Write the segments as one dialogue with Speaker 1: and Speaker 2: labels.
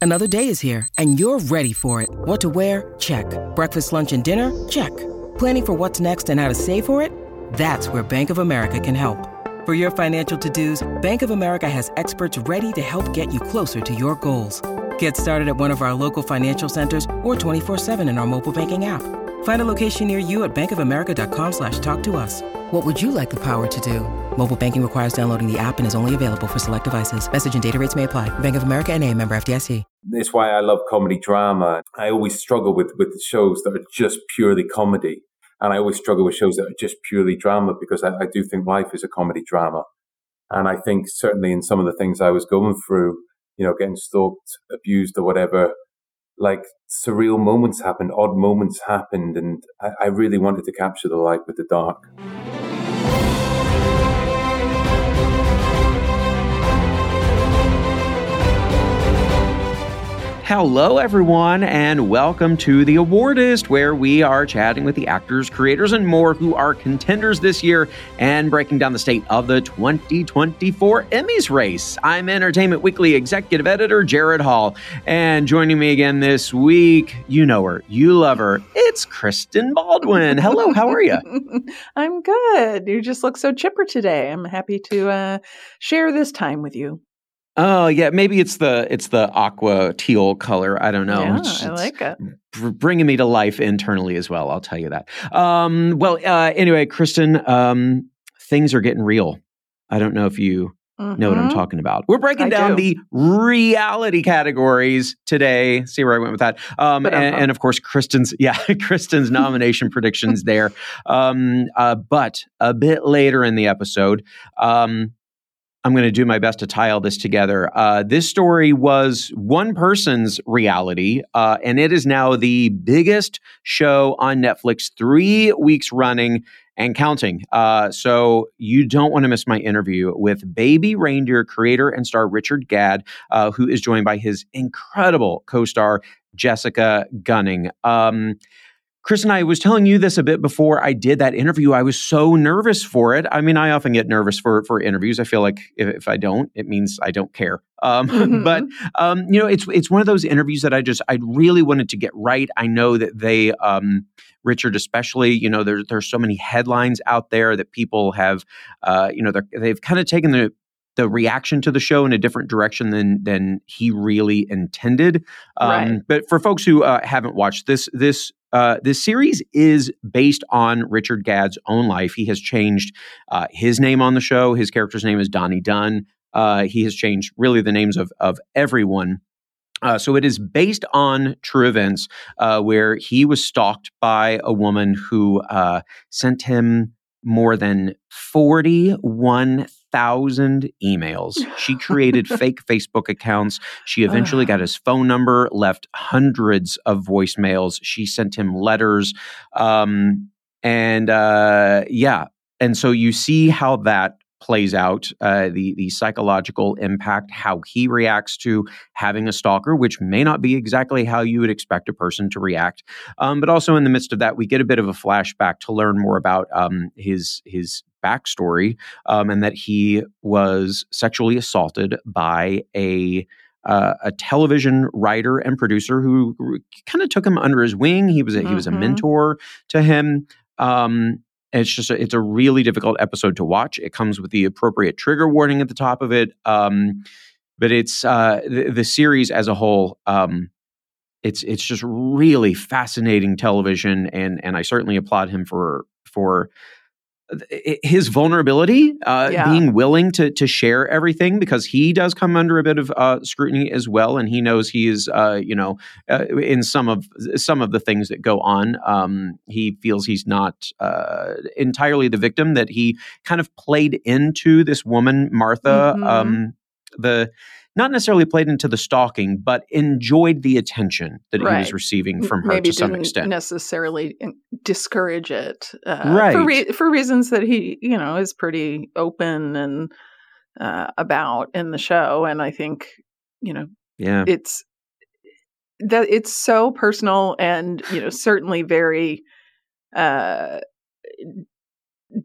Speaker 1: Another day is here, and you're ready for it. What to wear? Check. Breakfast, lunch, and dinner? Check. Planning for what's next and how to save for it? That's where Bank of America can help. For your financial to-dos, Bank of America has experts ready to help get you closer to your goals. Get started at one of our local financial centers or 24/7 in our mobile banking app. Find a location near you at bankofamerica.com/talktous. What would you like the power to do? Mobile banking requires downloading the app and is only available for select devices. Message and data rates may apply. Bank of America N.A., member FDIC.
Speaker 2: It's why I love comedy drama. I always struggle with shows that are just purely comedy. And I always struggle with shows that are just purely drama because I do think life is a comedy drama. And I think certainly in some of the things I was going through, getting stalked, abused or whatever, like surreal moments happened, odd moments happened. And I really wanted to capture the light with the dark.
Speaker 3: Hello, everyone, and welcome to The Awardist, where we are chatting with the actors, creators, and more who are contenders this year and breaking down the state of the 2024 Emmys race. I'm Entertainment Weekly Executive Editor Jared Hall, and joining me again this week, you know her, you love her, it's Kristen Baldwin. Hello, how are you?
Speaker 4: I'm good. You just look so chipper today. I'm happy to share this time with you.
Speaker 3: Oh yeah, maybe it's the aqua teal color. I don't know.
Speaker 4: Yeah, I like it.
Speaker 3: Bringing me to life internally as well. I'll tell you that. Anyway, Kristen, things are getting real. I don't know if you know what I'm talking about. We're breaking down the reality categories today. See where I went with that. And of course, Kristen's nomination predictions there. But a bit later in the episode, I'm going to do my best to tie all this together. This story was one person's reality, and it is now the biggest show on Netflix, 3 weeks running and counting. So you don't want to miss my interview with Baby Reindeer creator and star Richard Gadd, who is joined by his incredible co-star Jessica Gunning. Chris and I was telling you this a bit before I did that interview. I was so nervous for it. I mean, I often get nervous for interviews. I feel like if I don't, it means I don't care. But it's one of those interviews that I really wanted to get right. I know that they, Richard especially, there's so many headlines out there that people have, they've kind of taken the reaction to the show in a different direction than he really intended.
Speaker 4: Right.
Speaker 3: But for folks who haven't watched this series is based on Richard Gadd's own life. He has changed his name on the show. His character's name is Donnie Dunn. He has changed really the names of everyone. So it is based on true events where he was stalked by a woman who sent him more than 41,000 emails. She created fake Facebook accounts. She eventually got his phone number, left hundreds of voicemails. She sent him letters. And so you see how that plays out, the psychological impact, how he reacts to having a stalker, which may not be exactly how you would expect a person to react. But also in the midst of that, we get a bit of a flashback to learn more about his backstory, and that he was sexually assaulted by a television writer and producer who kind of took him under his wing. He was a mentor to him. It's a really difficult episode to watch. It comes with the appropriate trigger warning at the top of it. But it's the series as a whole. It's just really fascinating television, and I certainly applaud him for his vulnerability, being willing to share everything, because he does come under a bit of scrutiny as well, and he knows he is, in some of the things that go on, he feels he's not entirely the victim, that he kind of played into this woman, Martha, not necessarily played into the stalking, but enjoyed the attention that he was receiving from her to some extent.
Speaker 4: Maybe didn't necessarily discourage it,
Speaker 3: right?
Speaker 4: For reasons that he, is pretty open and about in the show. And I think, it's so personal and certainly very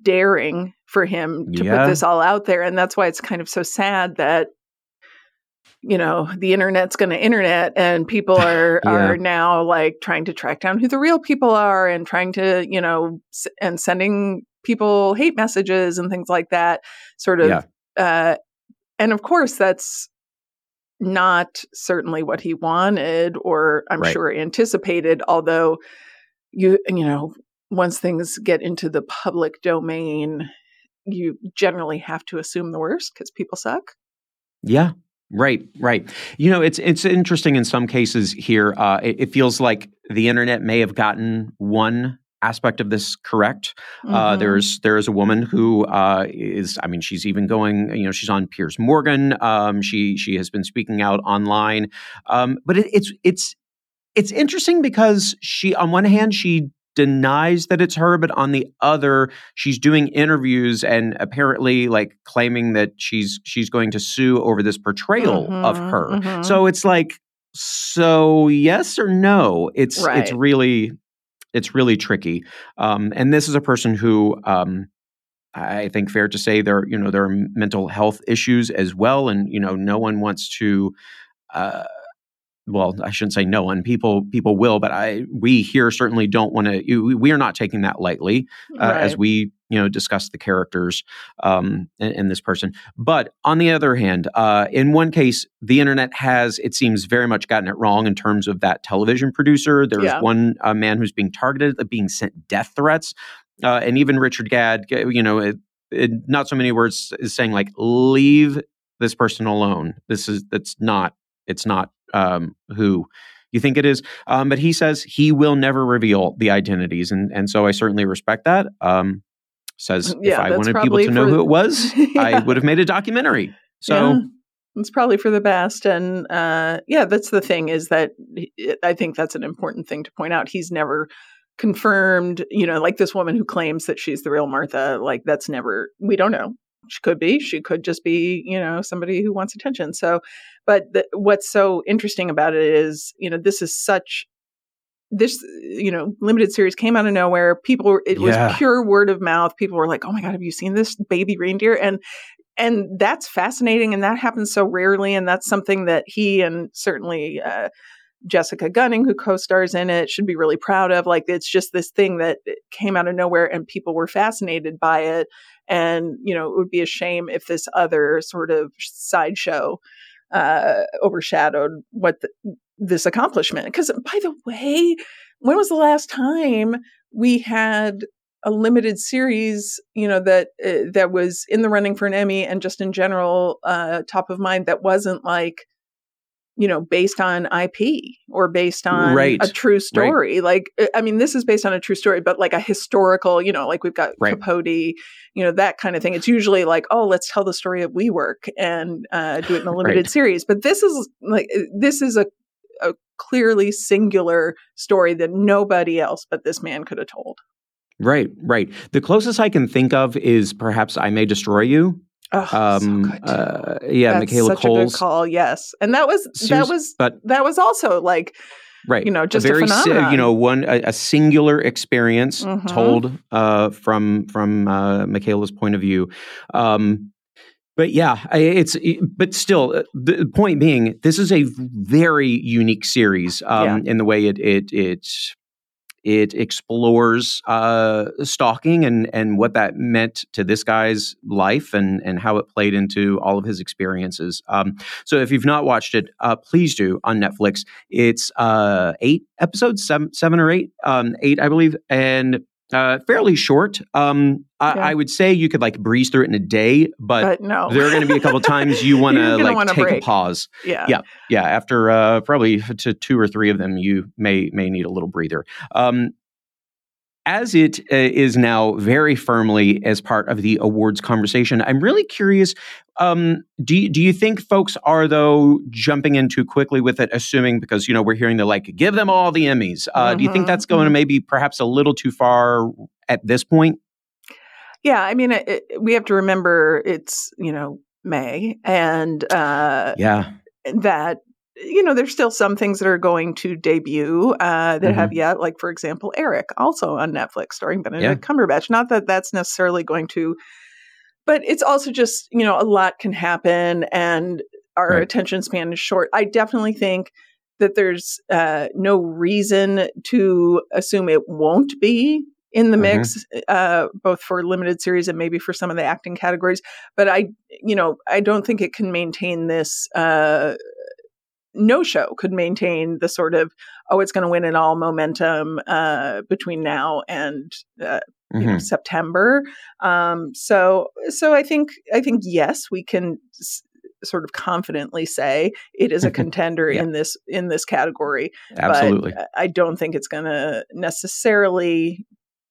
Speaker 4: daring for him to put this all out there, and that's why it's kind of so sad that the internet's going to internet, and people are now like trying to track down who the real people are and trying to, and sending people hate messages and things like that sort of. And of course, that's not certainly what he wanted or I'm sure anticipated, although once things get into the public domain, you generally have to assume the worst because people suck.
Speaker 3: Yeah. Right. It's interesting in some cases here. It feels like the internet may have gotten one aspect of this correct. There is a woman who she's even going, she's on Piers Morgan. She has been speaking out online. But it's interesting because she, on one hand, she denies that it's her, but on the other, she's doing interviews and apparently like claiming that she's going to sue over this portrayal of her. So it's like, so yes or no? It's really tricky. And this is a person who I think fair to say there are mental health issues as well, and no one wants to. Well, I shouldn't say no one. People will, but we here certainly don't want to. We are not taking that lightly as we discuss the characters in this person. But on the other hand, in one case, the internet has, it seems, very much gotten it wrong in terms of that television producer. There is one man who's being targeted, being sent death threats, and even Richard Gadd, in not so many words, is saying like, leave this person alone. It's not who you think it is. But he says he will never reveal the identities. And so I certainly respect that. Says if I wanted people to know who it was, I would have made a documentary. So
Speaker 4: it's probably for the best. And that's the thing is that I think that's an important thing to point out. He's never confirmed, like this woman who claims that she's the real Martha, like that's never, we don't know. She could be. She could just be, somebody who wants attention. So, but what's so interesting about it is, this limited series came out of nowhere. It was pure word of mouth. People were like, "Oh my God, have you seen this baby reindeer?" And that's fascinating, and that happens so rarely. And that's something that he and certainly Jessica Gunning, who co-stars in it, should be really proud of. Like, it's just this thing that came out of nowhere, and people were fascinated by it. And, it would be a shame if this other sort of sideshow overshadowed this accomplishment. Because, by the way, when was the last time we had a limited series, that was in the running for an Emmy and just in general top of mind that wasn't like, based on IP or based on a true story. Like, I mean, this is based on a true story, but like a historical, like we've got Capote, that kind of thing. It's usually like, oh, let's tell the story of WeWork and do it in a limited series. But this is a clearly singular story that nobody else but this man could have told. Right.
Speaker 3: The closest I can think of is perhaps I May Destroy You.
Speaker 4: Oh, so good.
Speaker 3: That's Michaela
Speaker 4: such
Speaker 3: Coles.
Speaker 4: A good call. Yes, and that was also like just
Speaker 3: a very
Speaker 4: a phenomenon.
Speaker 3: A singular experience told from Michaela's point of view. But but still, the point being, this is a very unique series in the way it explores stalking and what that meant to this guy's life and how it played into all of his experiences. So if you've not watched it, please do on Netflix. It's 8 episodes, 7 or 8, 8, I believe, and fairly short. I would say you could like breeze through it in a day, but no. There are going to be a couple times you want to like take a pause. Yeah. After probably to 2 or 3 of them, you may need a little breather. As it is now very firmly as part of the awards conversation, I'm really curious. Do you think folks are though jumping in too quickly with it, assuming because we're hearing the like give them all the Emmys? Do you think that's going to maybe perhaps a little too far at this point?
Speaker 4: Yeah, I mean, we have to remember it's May, and that there's still some things that are going to debut that have yet, like for example, Eric, also on Netflix, starring Benedict Cumberbatch. Not that that's necessarily going to, but it's also just a lot can happen, and our attention span is short. I definitely think that there's no reason to assume it won't be in the mix, both for limited series and maybe for some of the acting categories. But I don't think it can maintain this. No show could maintain the sort of, it's going to win it all momentum between now and September. So I think yes, we can sort of confidently say it is a contender in this category.
Speaker 3: Absolutely.
Speaker 4: But I don't think it's going to necessarily,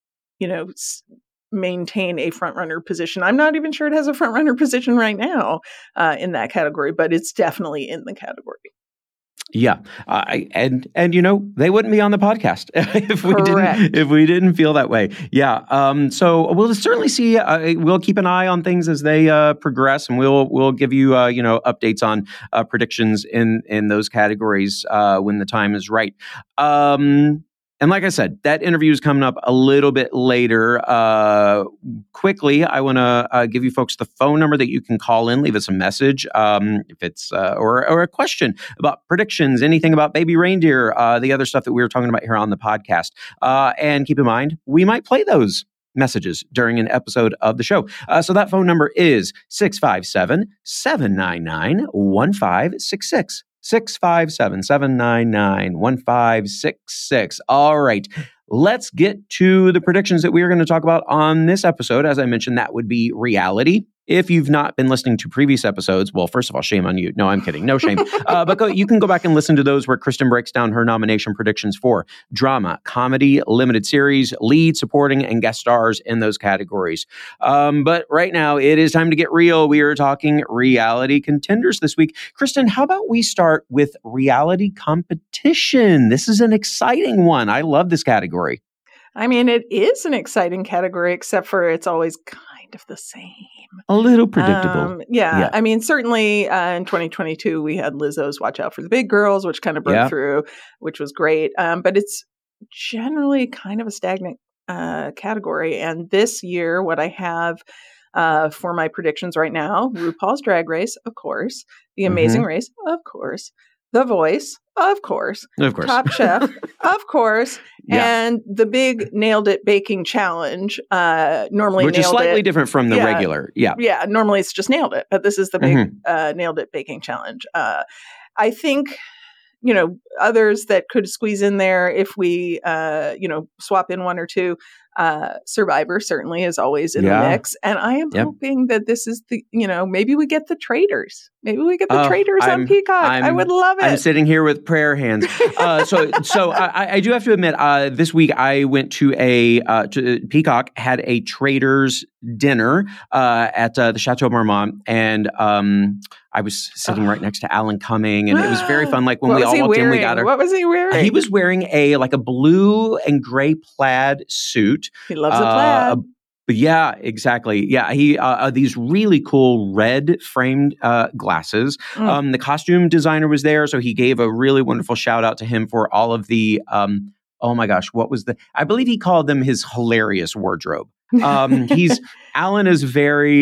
Speaker 4: maintain a front-runner position. I'm not even sure it has a front-runner position right now in that category, but it's definitely in the category.
Speaker 3: Yeah, and they wouldn't be on the podcast if we didn't feel that way. Yeah, so we'll certainly see. We'll keep an eye on things as they progress, and we'll give you updates on predictions in those categories when the time is right. And like I said, that interview is coming up a little bit later. Quickly, I want to give you folks the phone number that you can call in, leave us a message if it's or a question about predictions, anything about Baby Reindeer, the other stuff that we were talking about here on the podcast. And keep in mind, we might play those messages during an episode of the show. So that phone number is 657-799-1566. 657-799-1566. All right. Let's get to the predictions that we are going to talk about on this episode. As I mentioned, that would be reality. If you've not been listening to previous episodes, well, first of all, shame on you. No, I'm kidding. No shame. But you can go back and listen to those where Kristen breaks down her nomination predictions for drama, comedy, limited series, lead, supporting, and guest stars in those categories. But right now, it is time to get real. We are talking reality contenders this week. Kristen, how about we start with reality competition? This is an exciting one. I love this category.
Speaker 4: I mean, it is an exciting category, except for it's always kind of the same.
Speaker 3: A little predictable.
Speaker 4: Yeah. I mean, certainly in 2022, we had Lizzo's Watch Out for the Big Girls, which kind of broke through, which was great. But it's generally kind of a stagnant category. And this year, what I have for my predictions right now, RuPaul's Drag Race, of course. The Amazing Race, of course. The Voice, of course. Top Chef, of course. And the big Nailed It Baking Challenge. Normally
Speaker 3: which is slightly different from the regular.
Speaker 4: Yeah, normally it's just Nailed It, but this is the big Nailed It Baking Challenge. I think, others that could squeeze in there if we, swap in one or two. Survivor certainly is always in the mix. And I am hoping that this is maybe we get the Traitors. Maybe we get the Traitors on Peacock. I would love it.
Speaker 3: I'm sitting here with prayer hands. So I do have to admit, this week I went to Peacock had a Traitors dinner at the Chateau Marmont, and I was sitting right next to Alan Cumming, and it was very fun. Like when we all walked in, we got her.
Speaker 4: What was he wearing?
Speaker 3: He was wearing a blue and gray plaid suit.
Speaker 4: He loves a plaid.
Speaker 3: Yeah, exactly. Yeah, he these really cool red framed glasses. The costume designer was there, so he gave a really wonderful shout out to him for all of the. Oh my gosh, what was I believe he called them his hilarious wardrobe. Alan is very.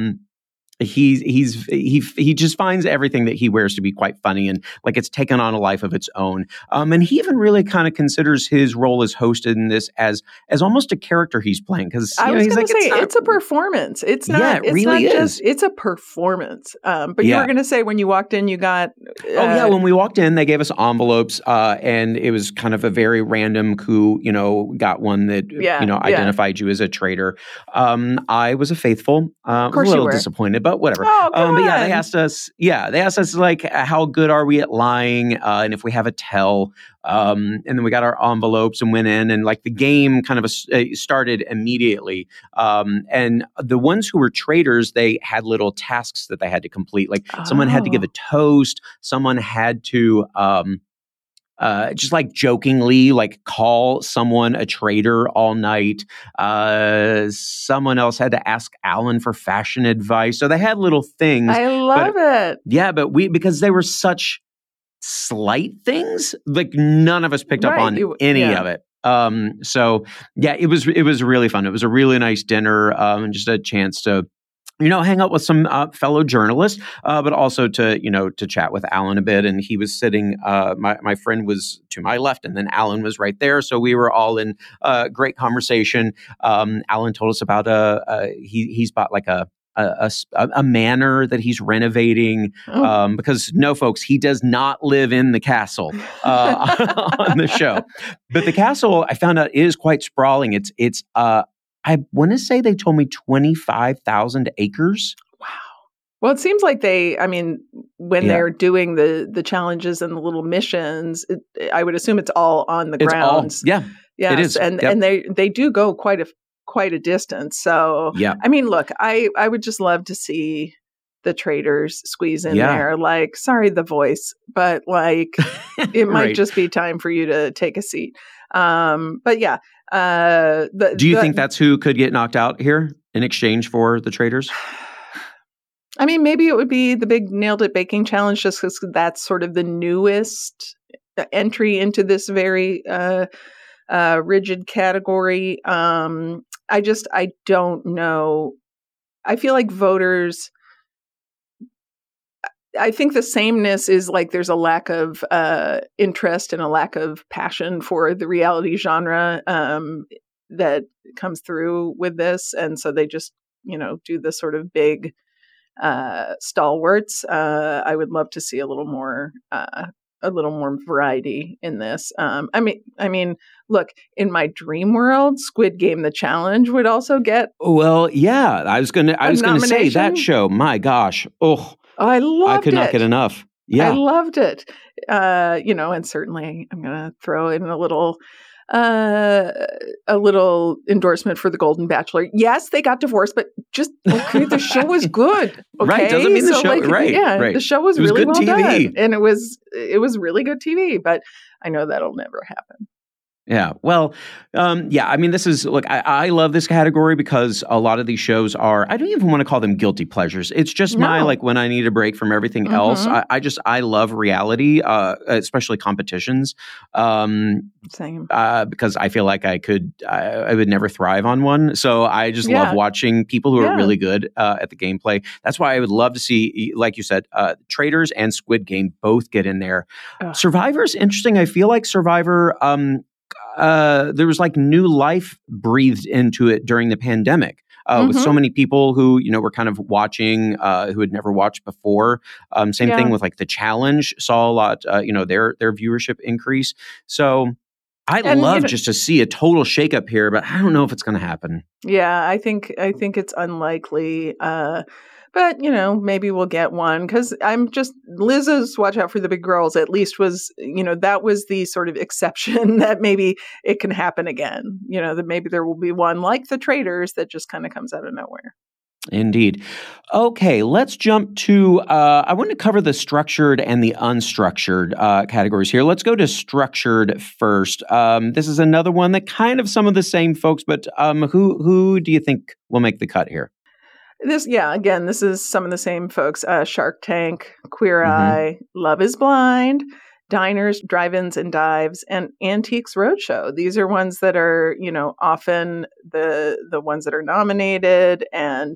Speaker 3: He just finds everything that he wears to be quite funny, and like it's taken on a life of its own. And he even really kind of considers his role as host in this as almost a character he's playing, because
Speaker 4: I was going to say it's a performance. It's not.
Speaker 3: Yeah, it really is.
Speaker 4: It's a performance. But you were going to say when you walked in, you got.
Speaker 3: When we walked in, they gave us envelopes, and it was kind of a very random who got one that identified you as a traitor. I was a faithful. Of course, a little disappointed, but whatever.
Speaker 4: But
Speaker 3: they asked us like, how good are we at lying? And if we have a tell. And then we got our envelopes and went in, and like the game kind of started immediately. And the ones who were traitors, they had little tasks that they had to complete. Like someone had to give a toast. Someone had to, just like jokingly, like call someone a traitor all night. Someone else had to ask Alan for fashion advice. So they had little things.
Speaker 4: I love it.
Speaker 3: Yeah, but because they were such slight things, like none of us picked up on any of it. So yeah, it was really fun. It was a really nice dinner, and just a chance to hang out with some fellow journalists, but also to chat with Alan a bit. And he was sitting, my friend was to my left, and then Alan was right there. So we were all in great conversation. Alan told us about he's bought like a manor that he's renovating because folks, he does not live in the castle on the show. But the castle, I found out, is quite sprawling. It's I want to say they told me 25,000 acres.
Speaker 4: Wow. Well, it seems like when they're doing the challenges and the little missions, I would assume it's all on the grounds.
Speaker 3: Yes, it is.
Speaker 4: And they do go quite a distance. So, look, I would just love to see the traders squeeze in there. Like, sorry, the voice, but like, it might just be time for you to take a seat. But yeah.
Speaker 3: Do you think that's who could get knocked out here in exchange for the traders?
Speaker 4: I mean, maybe it would be the big Nailed It Baking Challenge, just because that's sort of the newest entry into this very rigid category. I don't know. I feel like voters, I think the sameness is like there's a lack of interest and a lack of passion for the reality genre that comes through with this. And so they just, do the sort of big stalwarts. I would love to see a little more variety in this. I mean, look, in my dream world, Squid Game: The Challenge would also get.
Speaker 3: Well, yeah, I was gonna say that show. My gosh,
Speaker 4: I loved it.
Speaker 3: I could not get enough. Yeah,
Speaker 4: I loved it. And certainly I'm going to throw in a little endorsement for The Golden Bachelor. Yes, they got divorced, but just the show was good. Okay?
Speaker 3: Right? Doesn't mean the show. Right?
Speaker 4: Right. The show was really well done, and it was really good TV. But I know that'll never happen.
Speaker 3: Yeah. Well, I mean, this is, look, I love this category because a lot of these shows are, I don't even want to call them guilty pleasures. It's just when I need a break from everything else. I love reality, especially competitions.
Speaker 4: Same.
Speaker 3: Because I feel like I would never thrive on one. So I just love watching people who are really good at the gameplay. That's why I would love to see, like you said, Traders and Squid Game both get in there. Survivor's interesting. I feel like Survivor, there was like new life breathed into it during the pandemic with so many people who, were kind of watching, who had never watched before. Same thing with like the challenge, saw a lot, their viewership increase. So I'd love just to see a total shakeup here, but I don't know if it's going to happen. Yeah,
Speaker 4: I think it's unlikely. But, maybe we'll get one because Lizzo's Watch Out for the Big Girls at least was, that was the sort of exception that maybe it can happen again. That maybe there will be one like the Traders that just kind of comes out of nowhere.
Speaker 3: Indeed. Okay, let's jump to, I want to cover the structured and the unstructured categories here. Let's go to structured first. This is another one that kind of some of the same folks, but who do you think will make the cut here?
Speaker 4: This is some of the same folks. Shark Tank, Queer Eye, Love is Blind, Diners, Drive-Ins and Dives, and Antiques Roadshow. These are ones that are, often the ones that are nominated. And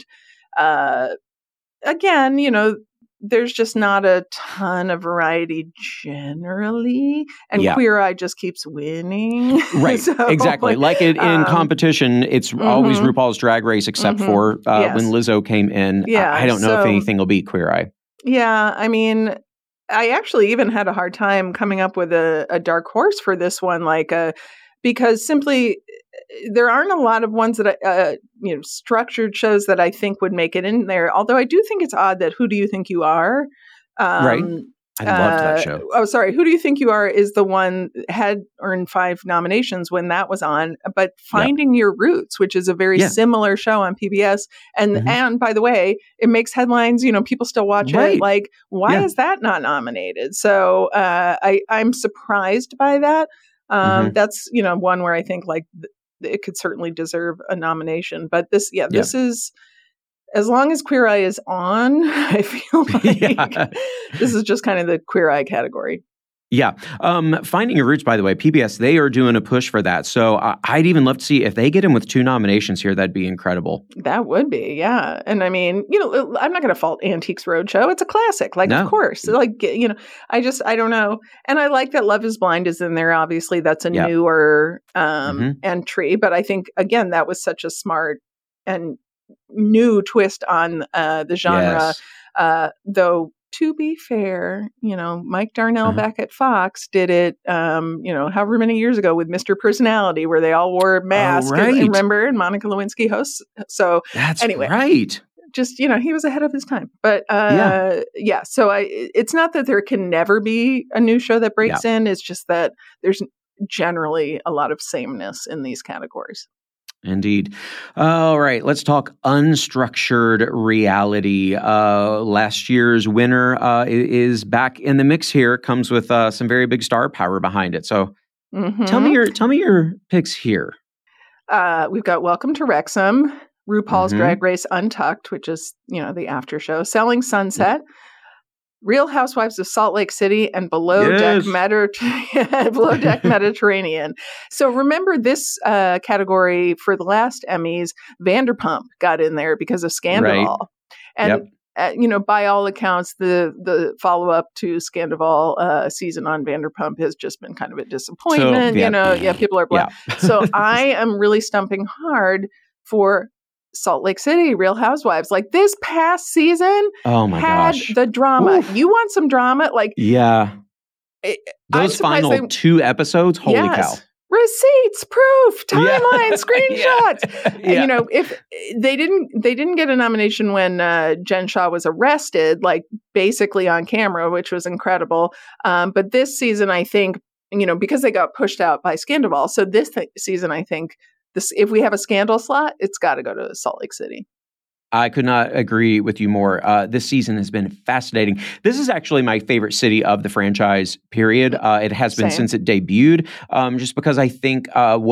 Speaker 4: again, there's just not a ton of variety generally. And Queer Eye just keeps winning.
Speaker 3: Right, exactly. Like in competition, it's always RuPaul's Drag Race, except for when Lizzo came in. I don't know if anything will beat Queer Eye.
Speaker 4: Yeah, I mean, I actually even had a hard time coming up with a dark horse for this one, because simply there aren't a lot of ones that structured shows that I think would make it in there. Although I do think it's odd that Who Do You Think You Are?
Speaker 3: Right. I loved that show.
Speaker 4: Oh, sorry. Who Do You Think You Are is the one had earned 5 nominations when that was on. But Finding Your Roots, which is a very similar show on PBS, and by the way, it makes headlines. People still watch it. Like, why is that not nominated? So I'm surprised by that. That's one where I think it could certainly deserve a nomination. But this is. As long as Queer Eye is on, I feel like this is just kind of the Queer Eye category.
Speaker 3: Yeah. Finding Your Roots, by the way, PBS, they are doing a push for that. So I'd even love to see if they get in with 2 nominations here. That'd be incredible.
Speaker 4: That would be, yeah. And I mean, I'm not going to fault Antiques Roadshow. It's a classic. Like,
Speaker 3: No.
Speaker 4: Of course. Like, I don't know. And I like that Love is Blind is in there. Obviously, that's a newer entry. But I think, again, that was such a smart and new twist on the genre. Yes. Though, to be fair, Mike Darnell back at Fox did it, however many years ago with Mr. Personality, where they all wore masks.
Speaker 3: Oh, right.
Speaker 4: Remember? And Monica Lewinsky hosts. So
Speaker 3: that's
Speaker 4: anyway,
Speaker 3: right.
Speaker 4: Just, he was ahead of his time. But so it's not that there can never be a new show that breaks in. It's just that there's generally a lot of sameness in these categories.
Speaker 3: Indeed. All right, let's talk unstructured reality. Last year's winner is back in the mix here. Comes with some very big star power behind it. So tell me your picks here.
Speaker 4: We've got Welcome to Wrexham, RuPaul's Drag Race Untucked, which is, the after show, Selling Sunset, Real Housewives of Salt Lake City, and Below Deck Mediterranean. So remember this category for the last Emmys, Vanderpump got in there because of Scandival. Right. And, by all accounts, the follow-up to Scandival season on Vanderpump has just been kind of a disappointment. So, people are black. Yeah. So I am really stumping hard for Salt Lake City, Real Housewives. Like this past season had the drama. Oof. You want some drama?
Speaker 3: Those final 2 episodes, holy cow.
Speaker 4: Receipts, proof, timeline, screenshots. Yeah. If they didn't get a nomination when Jen Shah was arrested, like basically on camera, which was incredible. But this season, I think, because they got pushed out by Scandival. So this season, I think, if we have a scandal slot, it's got to go to Salt Lake City.
Speaker 3: I could not agree with you more. This season has been fascinating. This is actually my favorite city of the franchise, period. It has been since it debuted, just because I think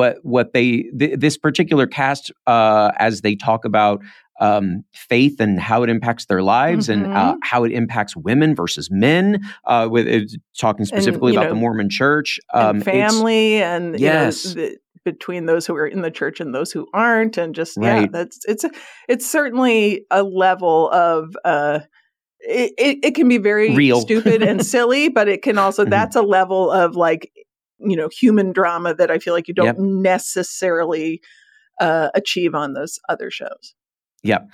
Speaker 3: this particular cast, as they talk about faith and how it impacts their lives and how it impacts women versus men, with talking specifically about the Mormon Church.
Speaker 4: And family and between those who are in the church and those who aren't, and just it's certainly a level of it can be very real, stupid and silly, but it can also that's a level of human drama that I feel like you don't necessarily achieve on those other shows.
Speaker 3: Yeah.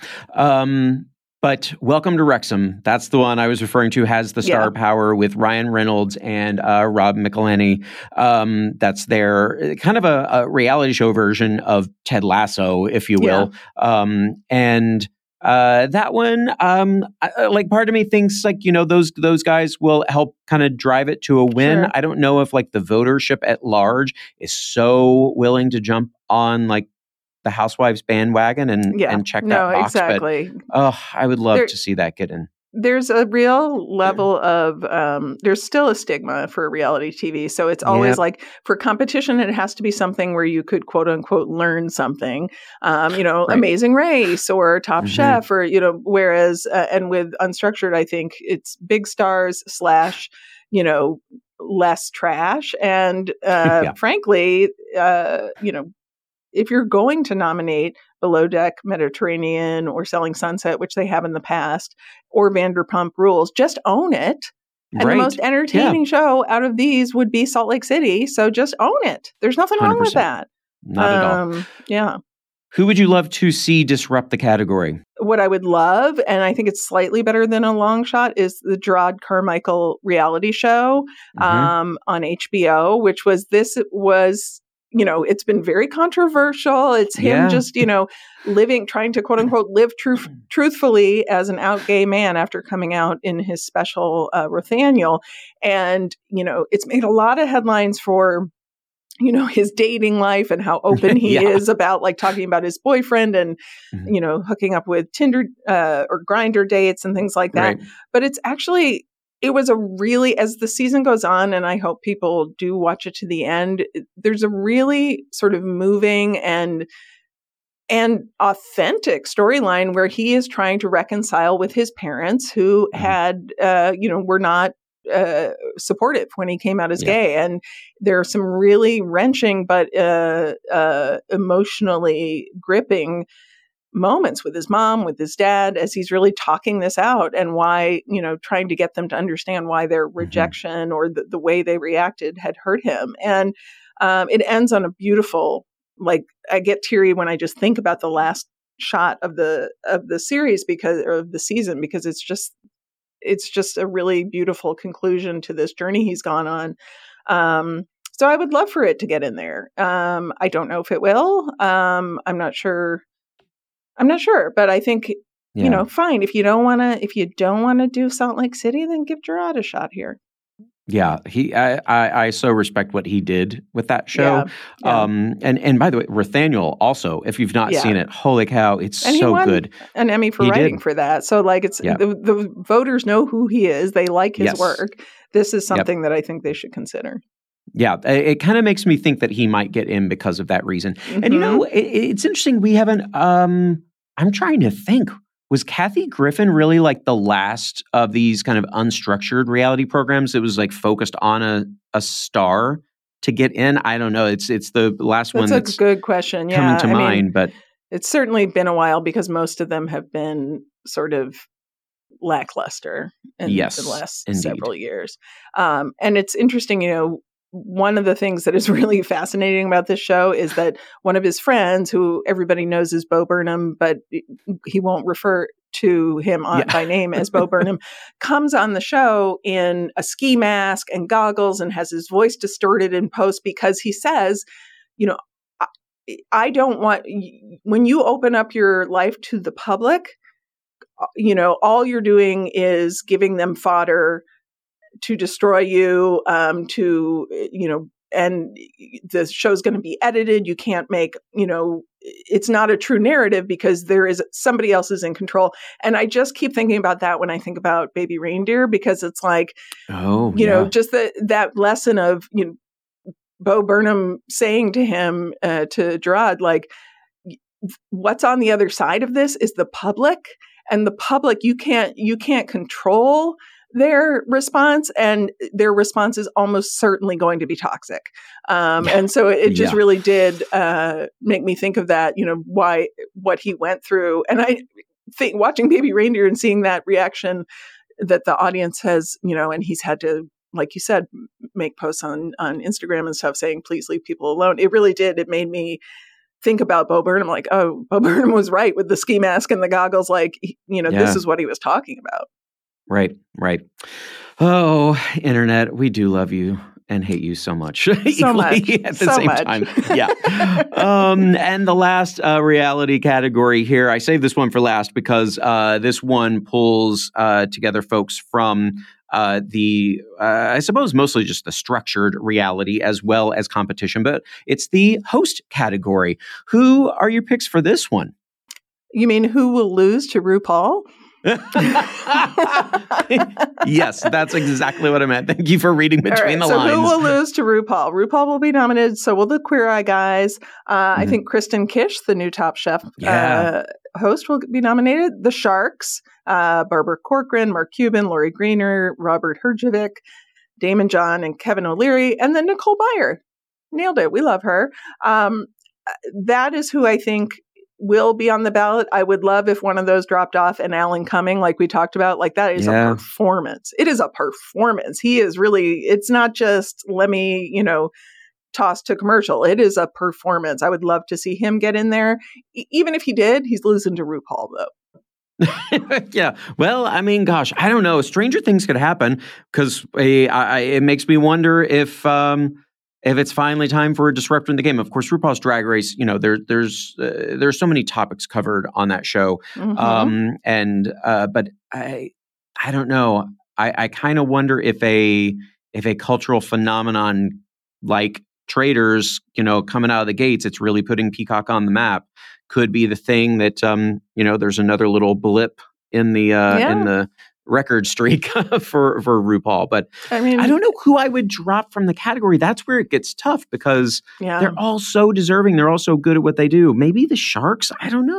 Speaker 3: But Welcome to Wrexham, that's the one I was referring to, has the star power with Ryan Reynolds and Rob McElhenney. That's their kind of a reality show version of Ted Lasso, if you will. And that one, part of me thinks those guys will help kind of drive it to a win. Sure. I don't know if the votership at large is so willing to jump on the Housewives bandwagon and check that box.
Speaker 4: Exactly.
Speaker 3: But I would love to see that get in.
Speaker 4: There's a real level of there's still a stigma for reality TV. So it's always for competition, it has to be something where you could quote unquote learn something. Right. Amazing Race or Top Chef, or whereas and with Unstructured, I think it's big stars / less trash. And frankly, if you're going to nominate Below Deck Mediterranean or Selling Sunset, which they have in the past, or Vanderpump Rules, just own it. And the most entertaining show out of these would be Salt Lake City. So just own it. There's nothing wrong with that.
Speaker 3: Not at all.
Speaker 4: Yeah.
Speaker 3: Who would you love to see disrupt the category?
Speaker 4: What I would love, and I think it's slightly better than a long shot, is the Gerard Carmichael reality show on HBO, which was it's been very controversial. It's him just, trying to quote unquote live truthfully as an out gay man after coming out in his special Rothaniel. And, it's made a lot of headlines for, his dating life and how open he is about talking about his boyfriend and, hooking up with Tinder or Grindr dates and things like that. Right. But it was a really, as the season goes on, and I hope people do watch it to the end, there's a really sort of moving and authentic storyline where he is trying to reconcile with his parents who had, were not supportive when he came out as gay. And there are some really wrenching but emotionally gripping moments with his mom, with his dad, as he's really talking this out, and why, trying to get them to understand why their rejection or the way they reacted had hurt him. And it ends on a beautiful, I get teary when I just think about the last shot of the series of the season, because it's just a really beautiful conclusion to this journey he's gone on. So I would love for it to get in there. I don't know if it will. I'm not sure, but I think, fine. If you don't want to do Salt Lake City, then give Gerard a shot here.
Speaker 3: Yeah, I so respect what he did with that show. Yeah. And by the way, Rothaniel also, if you've not seen it, holy cow, it's and so good.
Speaker 4: An Emmy for writing for that. So the voters know who he is. They like his work. This is something that I think they should consider.
Speaker 3: Yeah, it kind of makes me think that he might get in because of that reason. Mm-hmm. And it's interesting. We haven't. I'm trying to think. Was Kathy Griffin really the last of these kind of unstructured reality programs that was focused on a star to get in? I don't know. It's the last one.
Speaker 4: That's a good question.
Speaker 3: Coming to mind, but
Speaker 4: it's certainly been a while because most of them have been sort of lackluster in the last several years. And it's interesting, one of the things that is really fascinating about this show is that one of his friends, who everybody knows is Bo Burnham, but he won't refer to him by name as Bo Burnham, comes on the show in a ski mask and goggles and has his voice distorted in post because he says, I don't want, when you open up your life to the public, all you're doing is giving them fodder to destroy you, and the show's going to be edited. You can't make, it's not a true narrative because somebody else is in control. And I just keep thinking about that when I think about Baby Reindeer, because it's just that lesson of, Bo Burnham saying to him, to Gerard, what's on the other side of this is the public, and the public, you can't control their response, and their response is almost certainly going to be toxic. And so it just really did make me think of that, what he went through. And I think watching Baby Reindeer and seeing that reaction that the audience has, and he's had to, like you said, make posts on Instagram and stuff saying, please leave people alone. It really did. It made me think about Bo Burnham, Bo Burnham was right with the ski mask and the goggles. This is what he was talking about.
Speaker 3: Right. Oh, internet, we do love you and hate you so much.
Speaker 4: So much.
Speaker 3: At the same time. Yeah. And the last reality category here, I saved this one for last because this one pulls together folks from I suppose mostly just the structured reality as well as competition, but it's the host category. Who are your picks for this one?
Speaker 4: You mean who will lose to RuPaul?
Speaker 3: Yes, that's exactly what I meant. Thank you for reading between the lines.
Speaker 4: So who will lose to RuPaul? RuPaul will be nominated. So will the Queer Eye guys. I think Kristen Kish, the new Top Chef host, will be nominated. The Sharks, Barbara Corcoran, Mark Cuban, Lori Greener, Robert Herjavec, Damon John, and Kevin O'Leary, and then Nicole Byer. Nailed it. We love her. That is who I think will be on the ballot. I would love if one of those dropped off and Alan Cumming, like we talked about, that is a performance. It is a performance. He is really, it's not just let me, toss to commercial. It is a performance. I would love to see him get in there. Even if he did, he's losing to RuPaul though.
Speaker 3: Yeah. Well, I mean, gosh, I don't know. Stranger things could happen because it makes me wonder if it's finally time for a disruptor in the game. Of course, RuPaul's Drag Race, there's so many topics covered on that show. Mm-hmm. But I don't know. I kind of wonder if a cultural phenomenon like Traitors, coming out of the gates, it's really putting Peacock on the map, could be the thing that, there's another little blip in the record streak for RuPaul. But I mean, I don't know who I would drop from the category. That's where it gets tough because they're all so deserving. They're all so good at what they do. Maybe the Sharks? I don't know.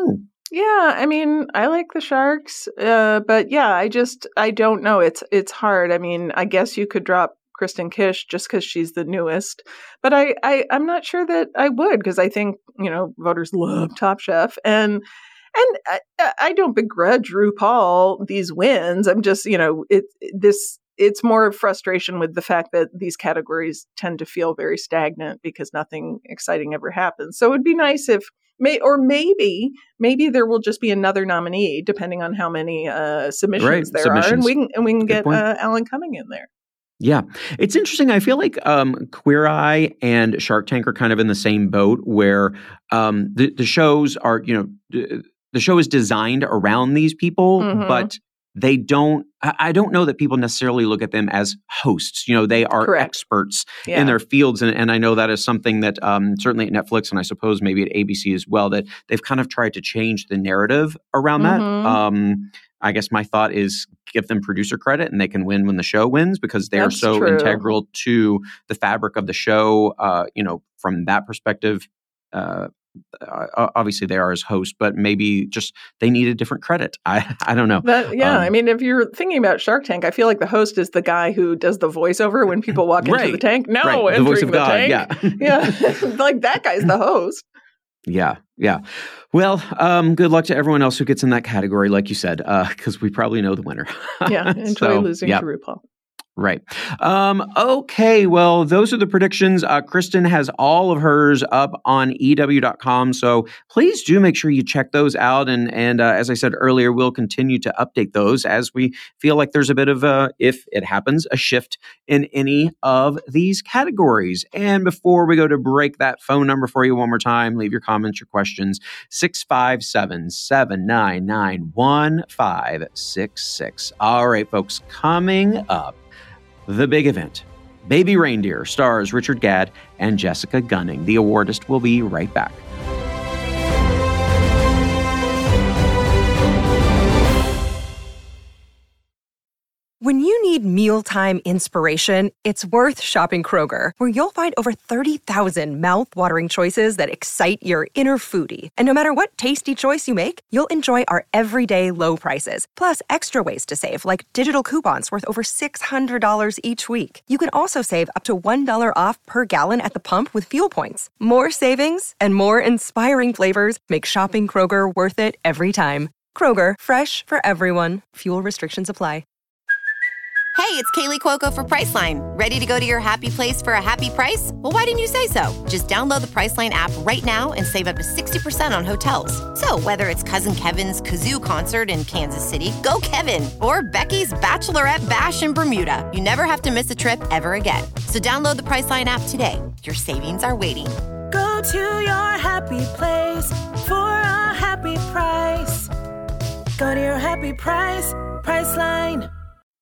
Speaker 4: Yeah, I mean, I like the Sharks, but yeah, I don't know. It's hard. I mean, I guess you could drop Kristen Kish just because she's the newest, but I'm not sure that I would, because I think voters love Top Chef, and I don't begrudge RuPaul these wins. I'm just it's more frustration with the fact that these categories tend to feel very stagnant because nothing exciting ever happens. So it'd be nice if maybe there will just be another nominee depending on how many submissions there are, and we can get Alan Cumming in there.
Speaker 3: Yeah, it's interesting. I feel like Queer Eye and Shark Tank are kind of in the same boat, where the shows are, the show is designed around these people, but they don't. I don't know that people necessarily look at them as hosts. They are
Speaker 4: Correct.
Speaker 3: experts in their fields, and I know that is something that certainly at Netflix, and I suppose maybe at ABC as well, that they've kind of tried to change the narrative around that. I guess my thought is give them producer credit and they can win when the show wins, because they are so integral to the fabric of the show. From that perspective, obviously they are as hosts, but maybe just they need a different credit. I don't know.
Speaker 4: I mean, if you're thinking about Shark Tank, I feel like the host is the guy who does the voiceover when people walk into the tank. No,
Speaker 3: the voice of
Speaker 4: the
Speaker 3: God.
Speaker 4: Tank. Yeah. Like that guy's the host.
Speaker 3: Yeah. Well, good luck to everyone else who gets in that category, like you said, because we probably know the winner.
Speaker 4: Yeah, enjoy losing to RuPaul.
Speaker 3: Right. Okay, well, those are the predictions. Kristen has all of hers up on EW.com, so please do make sure you check those out. And as I said earlier, we'll continue to update those as we feel like there's a bit of if it happens, a shift in any of these categories. And before we go to break, that phone number for you one more time, leave your comments, your questions, 657-799-1566. All right, folks, coming up, the big event. Baby Reindeer stars Richard Gadd and Jessica Gunning. The Awardist will be right back.
Speaker 5: When you need mealtime inspiration, it's worth shopping Kroger, where you'll find over 30,000 mouth-watering choices that excite your inner foodie. And no matter what tasty choice you make, you'll enjoy our everyday low prices, plus extra ways to save, like digital coupons worth over $600 each week. You can also save up to $1 off per gallon at the pump with fuel points. More savings and more inspiring flavors make shopping Kroger worth it every time. Kroger, fresh for everyone. Fuel restrictions apply.
Speaker 6: Hey, it's Kaylee Cuoco for Priceline. Ready to go to your happy place for a happy price? Well, why didn't you say so? Just download the Priceline app right now and save up to 60% on hotels. So whether it's Cousin Kevin's Kazoo Concert in Kansas City, go Kevin, or Becky's Bachelorette Bash in Bermuda, you never have to miss a trip ever again. So download the Priceline app today. Your savings are waiting.
Speaker 7: Go to your happy place for a happy price. Go to your happy price, Priceline.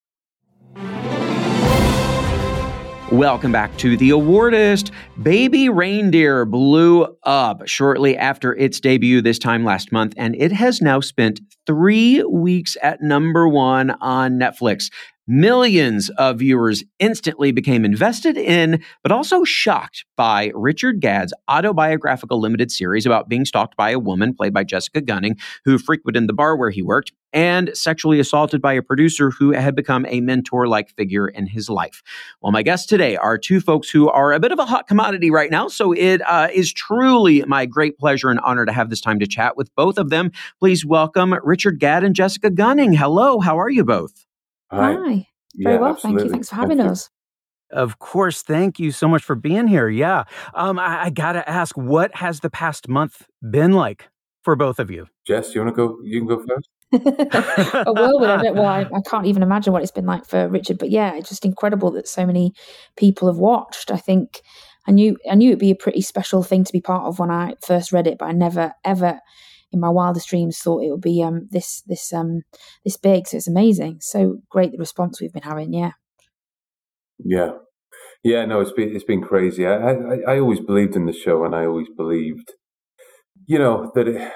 Speaker 3: Welcome back to The Awardist. Baby Reindeer blew up shortly after its debut this time last month, and it has now spent 3 weeks at number 1 on Netflix. Millions of viewers instantly became invested in, but also shocked by Richard Gadd's autobiographical limited series about being stalked by a woman played by Jessica Gunning, who frequented the bar where he worked, and sexually assaulted by a producer who had become a mentor-like figure in his life. Well, my guests today are two folks who are a bit of a hot commodity right now, so it is truly my great pleasure and honor to have this time to chat with both of them. Please welcome Richard Gadd and Jessica Gunning. Hello, how are you both?
Speaker 8: Hi. Very well, absolutely. Thank you. Thanks for having us.
Speaker 9: Of course. Thank you so much for being here. Yeah. I got to ask, what has the past month been like for both of you?
Speaker 2: Jess, you want to go? You can go first.
Speaker 8: A whirlwind. I can't even imagine what it's been like for Richard. But yeah, it's just incredible that so many people have watched. I think I knew it'd be a pretty special thing to be part of when I first read it, but I never, ever in my wildest dreams thought it would be this big. So it's amazing. So great the response we've been having. Yeah.
Speaker 2: No, it's been crazy. I always believed in the show, and I always believed, that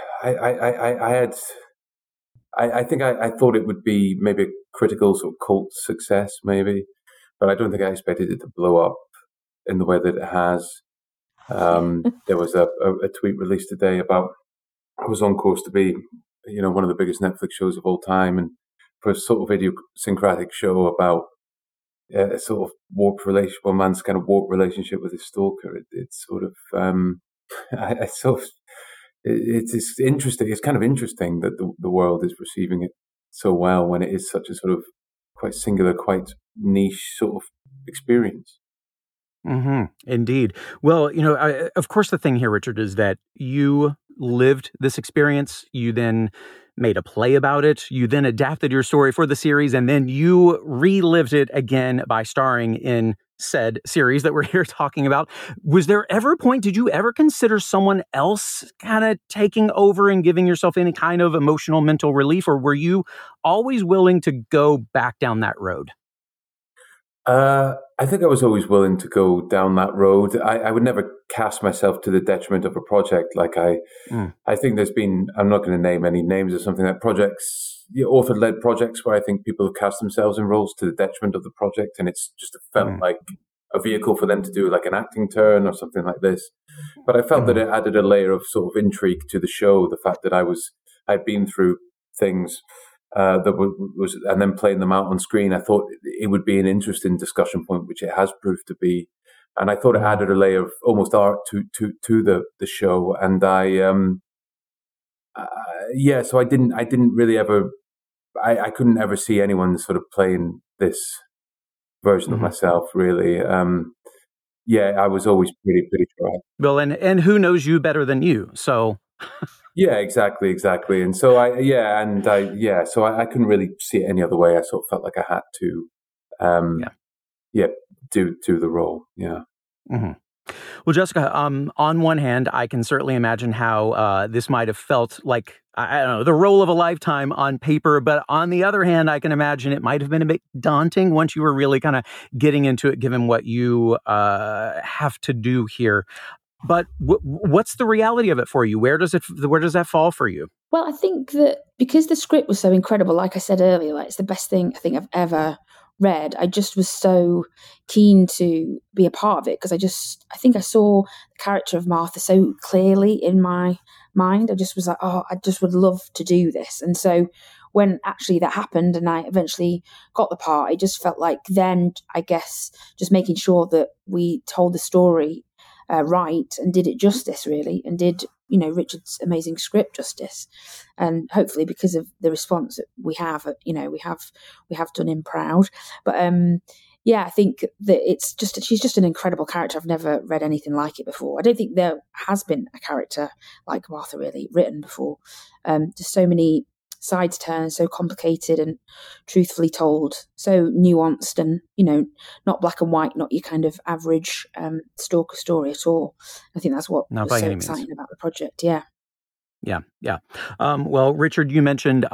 Speaker 2: I thought it would be maybe a critical sort of cult success, maybe, but I don't think I expected it to blow up in the way that it has. There was a tweet released today about was on course to be, one of the biggest Netflix shows of all time, and for a sort of idiosyncratic show about a sort of warped relationship, one man's kind of warped relationship with his stalker. It's sort of, I sort of, it's interesting. It's kind of interesting that the world is receiving it so well when it is such a sort of quite singular, quite niche sort of experience.
Speaker 9: Mm-hmm. Indeed. Well, of course, the thing here, Richard, is that you lived this experience. You then made a play about it. You then adapted your story for the series, and then you relived it again by starring in said series that we're here talking about. Was there ever a point, did you ever consider someone else kind of taking over and giving yourself any kind of emotional mental relief, or were you always willing to go back down that road?
Speaker 2: I think I was always willing to go down that road. I would never cast myself to the detriment of a project. Like I think there's been, I'm not going to name any names or something, like projects, author-led projects where I think people have cast themselves in roles to the detriment of the project, and it's just felt like a vehicle for them to do like an acting turn or something like this. But I felt that it added a layer of sort of intrigue to the show. The fact that I'd been through things that was, and then playing them out on screen, I thought it would be an interesting discussion point, which it has proved to be. And I thought it added a layer of almost art to the show. And so I didn't really ever, I couldn't ever see anyone sort of playing this version of myself, really. I was always pretty sure.
Speaker 9: Well, and who knows you better than you? So.
Speaker 2: Yeah, exactly. And so so I couldn't really see it any other way. I sort of felt like I had to, do the role. Yeah.
Speaker 9: Mm-hmm. Well, Jessica, on one hand, I can certainly imagine how this might have felt like, I don't know, the role of a lifetime on paper. But on the other hand, I can imagine it might have been a bit daunting once you were really kind of getting into it, given what you have to do here. But what's the reality of it for you? Where does that fall for you?
Speaker 8: Well, I think that because the script was so incredible, like I said earlier, like it's the best thing I think I've ever read. I just was so keen to be a part of it because I think I saw the character of Martha so clearly in my mind. I just was like, I just would love to do this. And so when actually that happened and I eventually got the part, it just felt like then, I guess, just making sure that we told the story right and did it justice, really, and did Richard's amazing script justice. And hopefully, because of the response that we have done him proud. But I think that she's just an incredible character. I've never read anything like it before. I don't think there has been a character like Martha really written before. Just so many sides turned, so complicated and truthfully told, so nuanced and, not black and white, not your kind of average stalker story at all. I think that's what was so exciting about the project. Yeah.
Speaker 9: Yeah. Well, Richard, you mentioned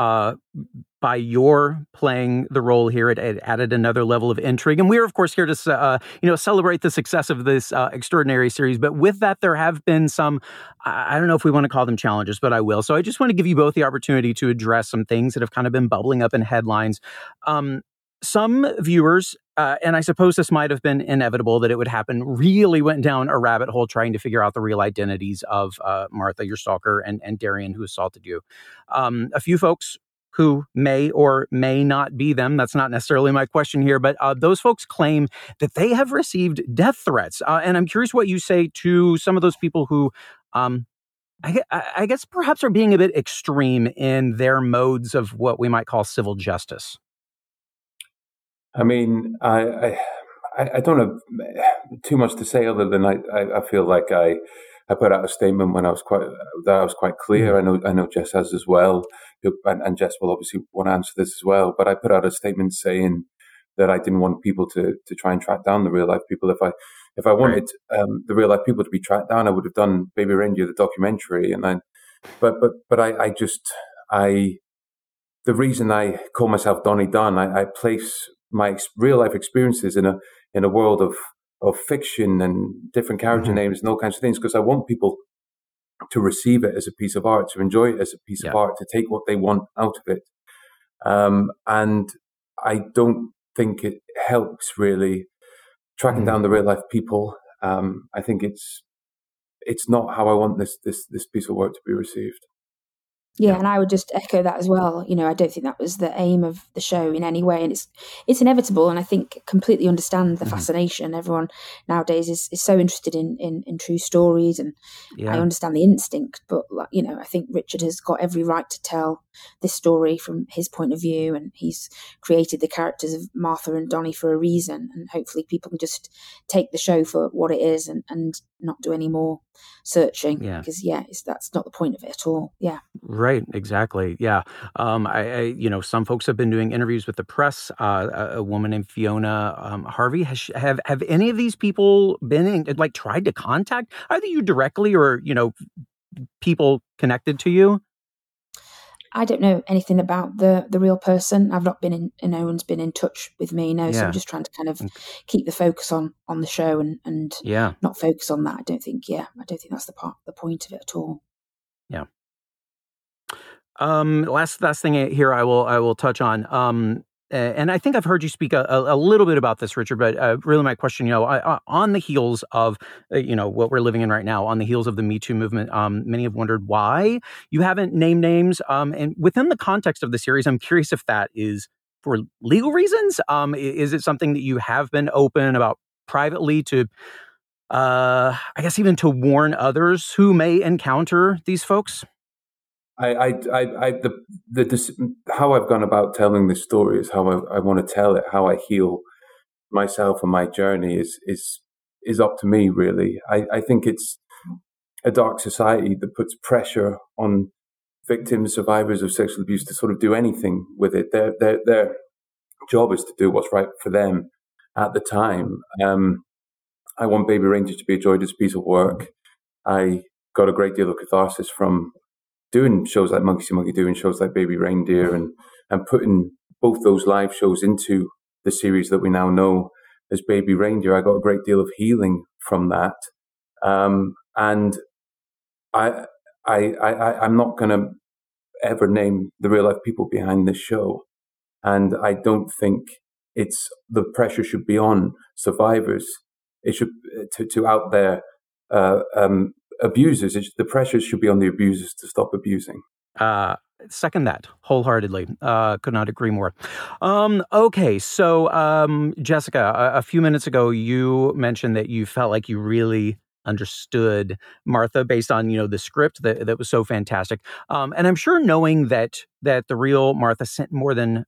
Speaker 9: by your playing the role here, it added another level of intrigue. And we're, of course, here to, celebrate the success of this extraordinary series. But with that, there have been some, I don't know if we want to call them challenges, but I will. So I just want to give you both the opportunity to address some things that have kind of been bubbling up in headlines. Some viewers, and I suppose this might have been inevitable that it would happen, really went down a rabbit hole trying to figure out the real identities of Martha, your stalker, and Darian, who assaulted you. A few folks who may or may not be them, that's not necessarily my question here, but those folks claim that they have received death threats. And I'm curious what you say to some of those people who I guess perhaps are being a bit extreme in their modes of what we might call civil justice.
Speaker 2: I mean, I don't have too much to say other than I feel like I put out a statement when I was quite clear. I know Jess has as well, and Jess will obviously want to answer this as well. But I put out a statement saying that I didn't want people to try and track down the real life people. If I wanted the real life people to be tracked down, I would have done Baby Reindeer, the documentary. But the reason I call myself Donnie Dunn, I place my real life experiences in a world of fiction and different character names and all kinds of things, because I want people to receive it as a piece of art, to enjoy it as a piece of art, to take what they want out of it. And I don't think it helps really tracking down the real life people. I think it's not how I want this piece of work to be received.
Speaker 8: Yeah, and I would just echo that as well. I don't think that was the aim of the show in any way, and it's inevitable. And I think completely understand the fascination. Everyone nowadays is so interested in true stories, and I understand the instinct. But I think Richard has got every right to tell this story from his point of view, and he's created the characters of Martha and Donnie for a reason. And hopefully, people can just take the show for what it is and not do any more searching, because that's not the point of it at all.
Speaker 9: Right, exactly. Yeah. I some folks have been doing interviews with the press. A woman named Fiona Harvey. Have any of these people been tried to contact either you directly or people connected to you?
Speaker 8: I don't know anything about the real person. I've not been in. No one's been in touch with me. So I'm just trying to kind of keep the focus on the show and not focus on that. I don't think that's the point of it at all.
Speaker 9: Yeah. Last thing here I will touch on. And I think I've heard you speak a little bit about this, Richard, but really my question, on the heels of, what we're living in right now, on the heels of the Me Too movement, many have wondered why you haven't named names. And within the context of the series, I'm curious if that is for legal reasons. Is it something that you have been open about privately to, I guess, even to warn others who may encounter these folks?
Speaker 2: How I've gone about telling this story is how I want to tell it. How I heal myself and my journey is up to me, really. I think it's a dark society that puts pressure on victims, survivors of sexual abuse to sort of do anything with it. Their job is to do what's right for them at the time. I want Baby Reindeer to be a joyous piece of work. I got a great deal of catharsis from doing shows like Monkey See Monkey Do and shows like Baby Reindeer and putting both those live shows into the series that we now know as Baby Reindeer. I got a great deal of healing from that. And I'm not going to ever name the real life people behind this show. And I don't think the pressure should be on survivors. It should to out there, abusers. The pressure should be on the abusers to stop abusing.
Speaker 9: Second that wholeheartedly. Could not agree more. Okay, so Jessica, a few minutes ago, you mentioned that you felt like you really understood Martha based on the script that was so fantastic. And I'm sure knowing that the real Martha sent more than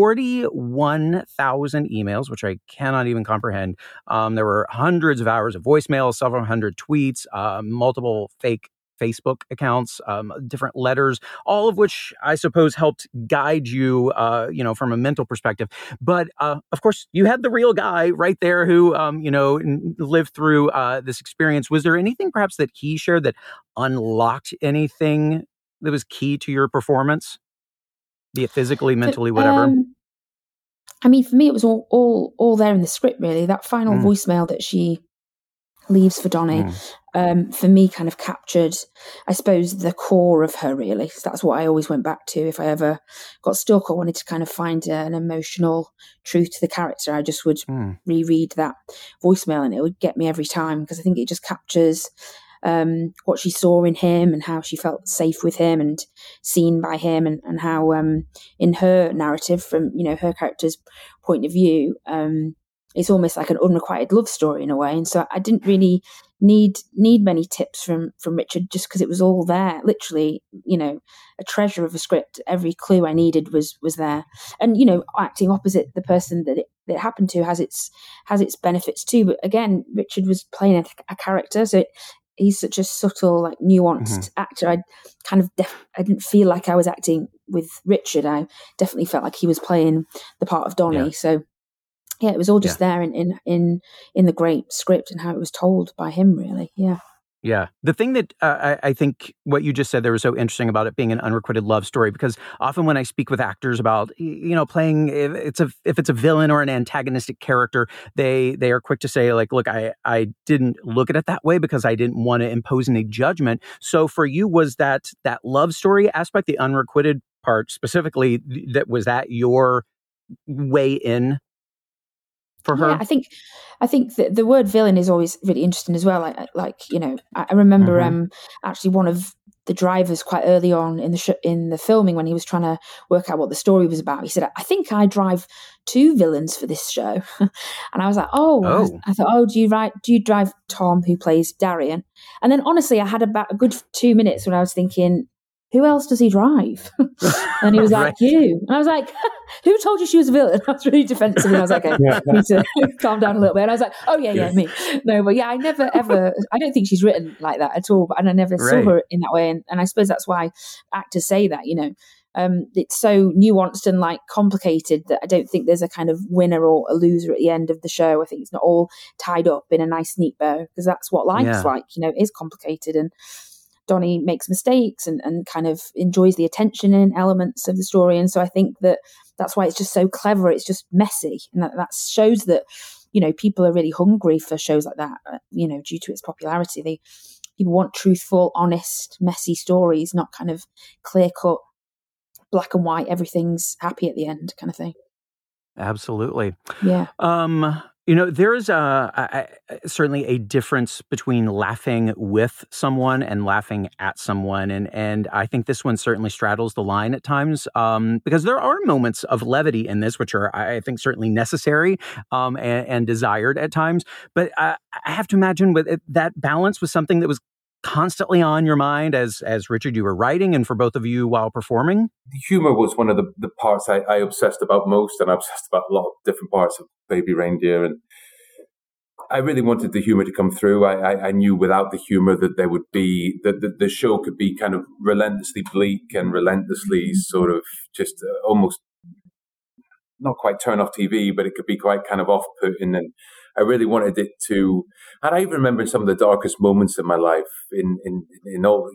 Speaker 9: 41,000 emails, which I cannot even comprehend. There were hundreds of hours of voicemail, several hundred tweets, multiple fake Facebook accounts, different letters, all of which I suppose helped guide you, from a mental perspective. But of course, you had the real guy right there who, lived through this experience. Was there anything perhaps that he shared that unlocked anything that was key to your performance, be it physically, mentally, whatever?
Speaker 8: For me, it was all there in the script, really. That final voicemail that she leaves for Donnie, for me, kind of captured, I suppose, the core of her, really. So that's what I always went back to. If I ever got stuck or wanted to kind of find an emotional truth to the character, I just would reread that voicemail, and it would get me every time, because I think it just captures what she saw in him and how she felt safe with him and seen by him, and how in her narrative, from her character's point of view, it's almost like an unrequited love story in a way. And so I didn't really need many tips from Richard, just because it was all there, literally, a treasure of a script. Every clue I needed was there. And, acting opposite the person that it happened to has its benefits too. But again, Richard was playing a character, so he's such a subtle, like nuanced actor. I kind of I didn't feel like I was acting with Richard. I definitely felt like he was playing the part of Donnie. Yeah. So yeah, it was all just there in the great script and how it was told by him, really. Yeah.
Speaker 9: Yeah. The thing that I think what you just said there was so interesting about it being an unrequited love story, because often when I speak with actors about, playing, if it's a villain or an antagonistic character, they are quick to say, like, look, I didn't look at it that way because I didn't want to impose any judgment. So for you, was that love story aspect, the unrequited part specifically, was that your way in for her?
Speaker 8: Yeah, I think that the word villain is always really interesting as well. I remember actually one of the drivers quite early on in the filming when he was trying to work out what the story was about. He said, "I think I drive 2 villains for this show," and I was like, "Oh." I thought, "Oh, do you drive Tom, who plays Darian?" And then honestly, I had about a good 2 minutes when I was thinking, who else does he drive? And he was like, "You." And I was like, "Who told you she was a villain?" I was really defensive. And I was like, "Okay, need to calm down a little bit." And I was like, "Oh, yeah, me." No, but yeah, I never, ever, I don't think she's written like that at all. And I never saw her in that way. And I suppose that's why actors say that, it's so nuanced and like complicated that I don't think there's a kind of winner or a loser at the end of the show. I think it's not all tied up in a nice, neat bow, because that's what life's like, it is complicated. And Donnie makes mistakes and kind of enjoys the attention and elements of the story. And so I think that's why it's just so clever. It's just messy. And that shows that, people are really hungry for shows like that, due to its popularity. People want truthful, honest, messy stories, not kind of clear-cut, black and white, everything's happy at the end kind of thing.
Speaker 9: Absolutely.
Speaker 8: Yeah.
Speaker 9: There is certainly a difference between laughing with someone and laughing at someone. And I think this one certainly straddles the line at times, because there are moments of levity in this, which are, I think, certainly necessary and desired at times. But I have to imagine that balance was something that was constantly on your mind as Richard, you were writing, and for both of you while performing?
Speaker 2: The humor was one of the parts I obsessed about most, and I obsessed about a lot of different parts of Baby Reindeer, and I really wanted the humor to come through. I knew without the humor that there would be, that the show could be kind of relentlessly bleak and relentlessly sort of just almost not quite turn off TV, but it could be quite kind of off-putting. And I really wanted it to, and I even remember some of the darkest moments in my life in all,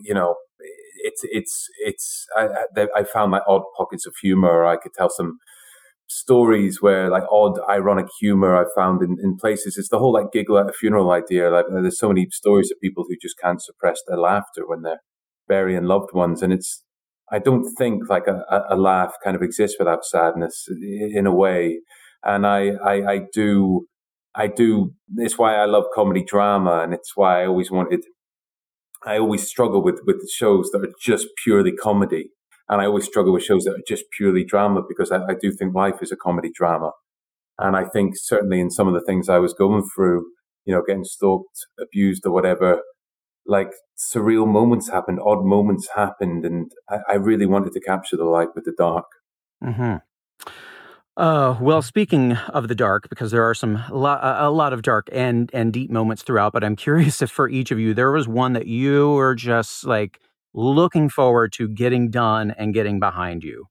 Speaker 2: I found like odd pockets of humor. I could tell some stories where like odd ironic humor I found in places. It's the whole like giggle at a funeral idea. Like there's so many stories of people who just can't suppress their laughter when they're burying loved ones. And I don't think like a laugh kind of exists without sadness in a way. And I do. It's why I love comedy drama, and it's why I always struggle with shows that are just purely comedy. And I always struggle with shows that are just purely drama, because I do think life is a comedy drama. And I think certainly in some of the things I was going through, getting stalked, abused or whatever, like surreal moments happened, odd moments happened. And I really wanted to capture the light with the dark.
Speaker 9: Mm-hmm. Well, speaking of the dark, because there are a lot of dark and deep moments throughout, but I'm curious if for each of you, there was one that you were just like looking forward to getting done and getting behind you.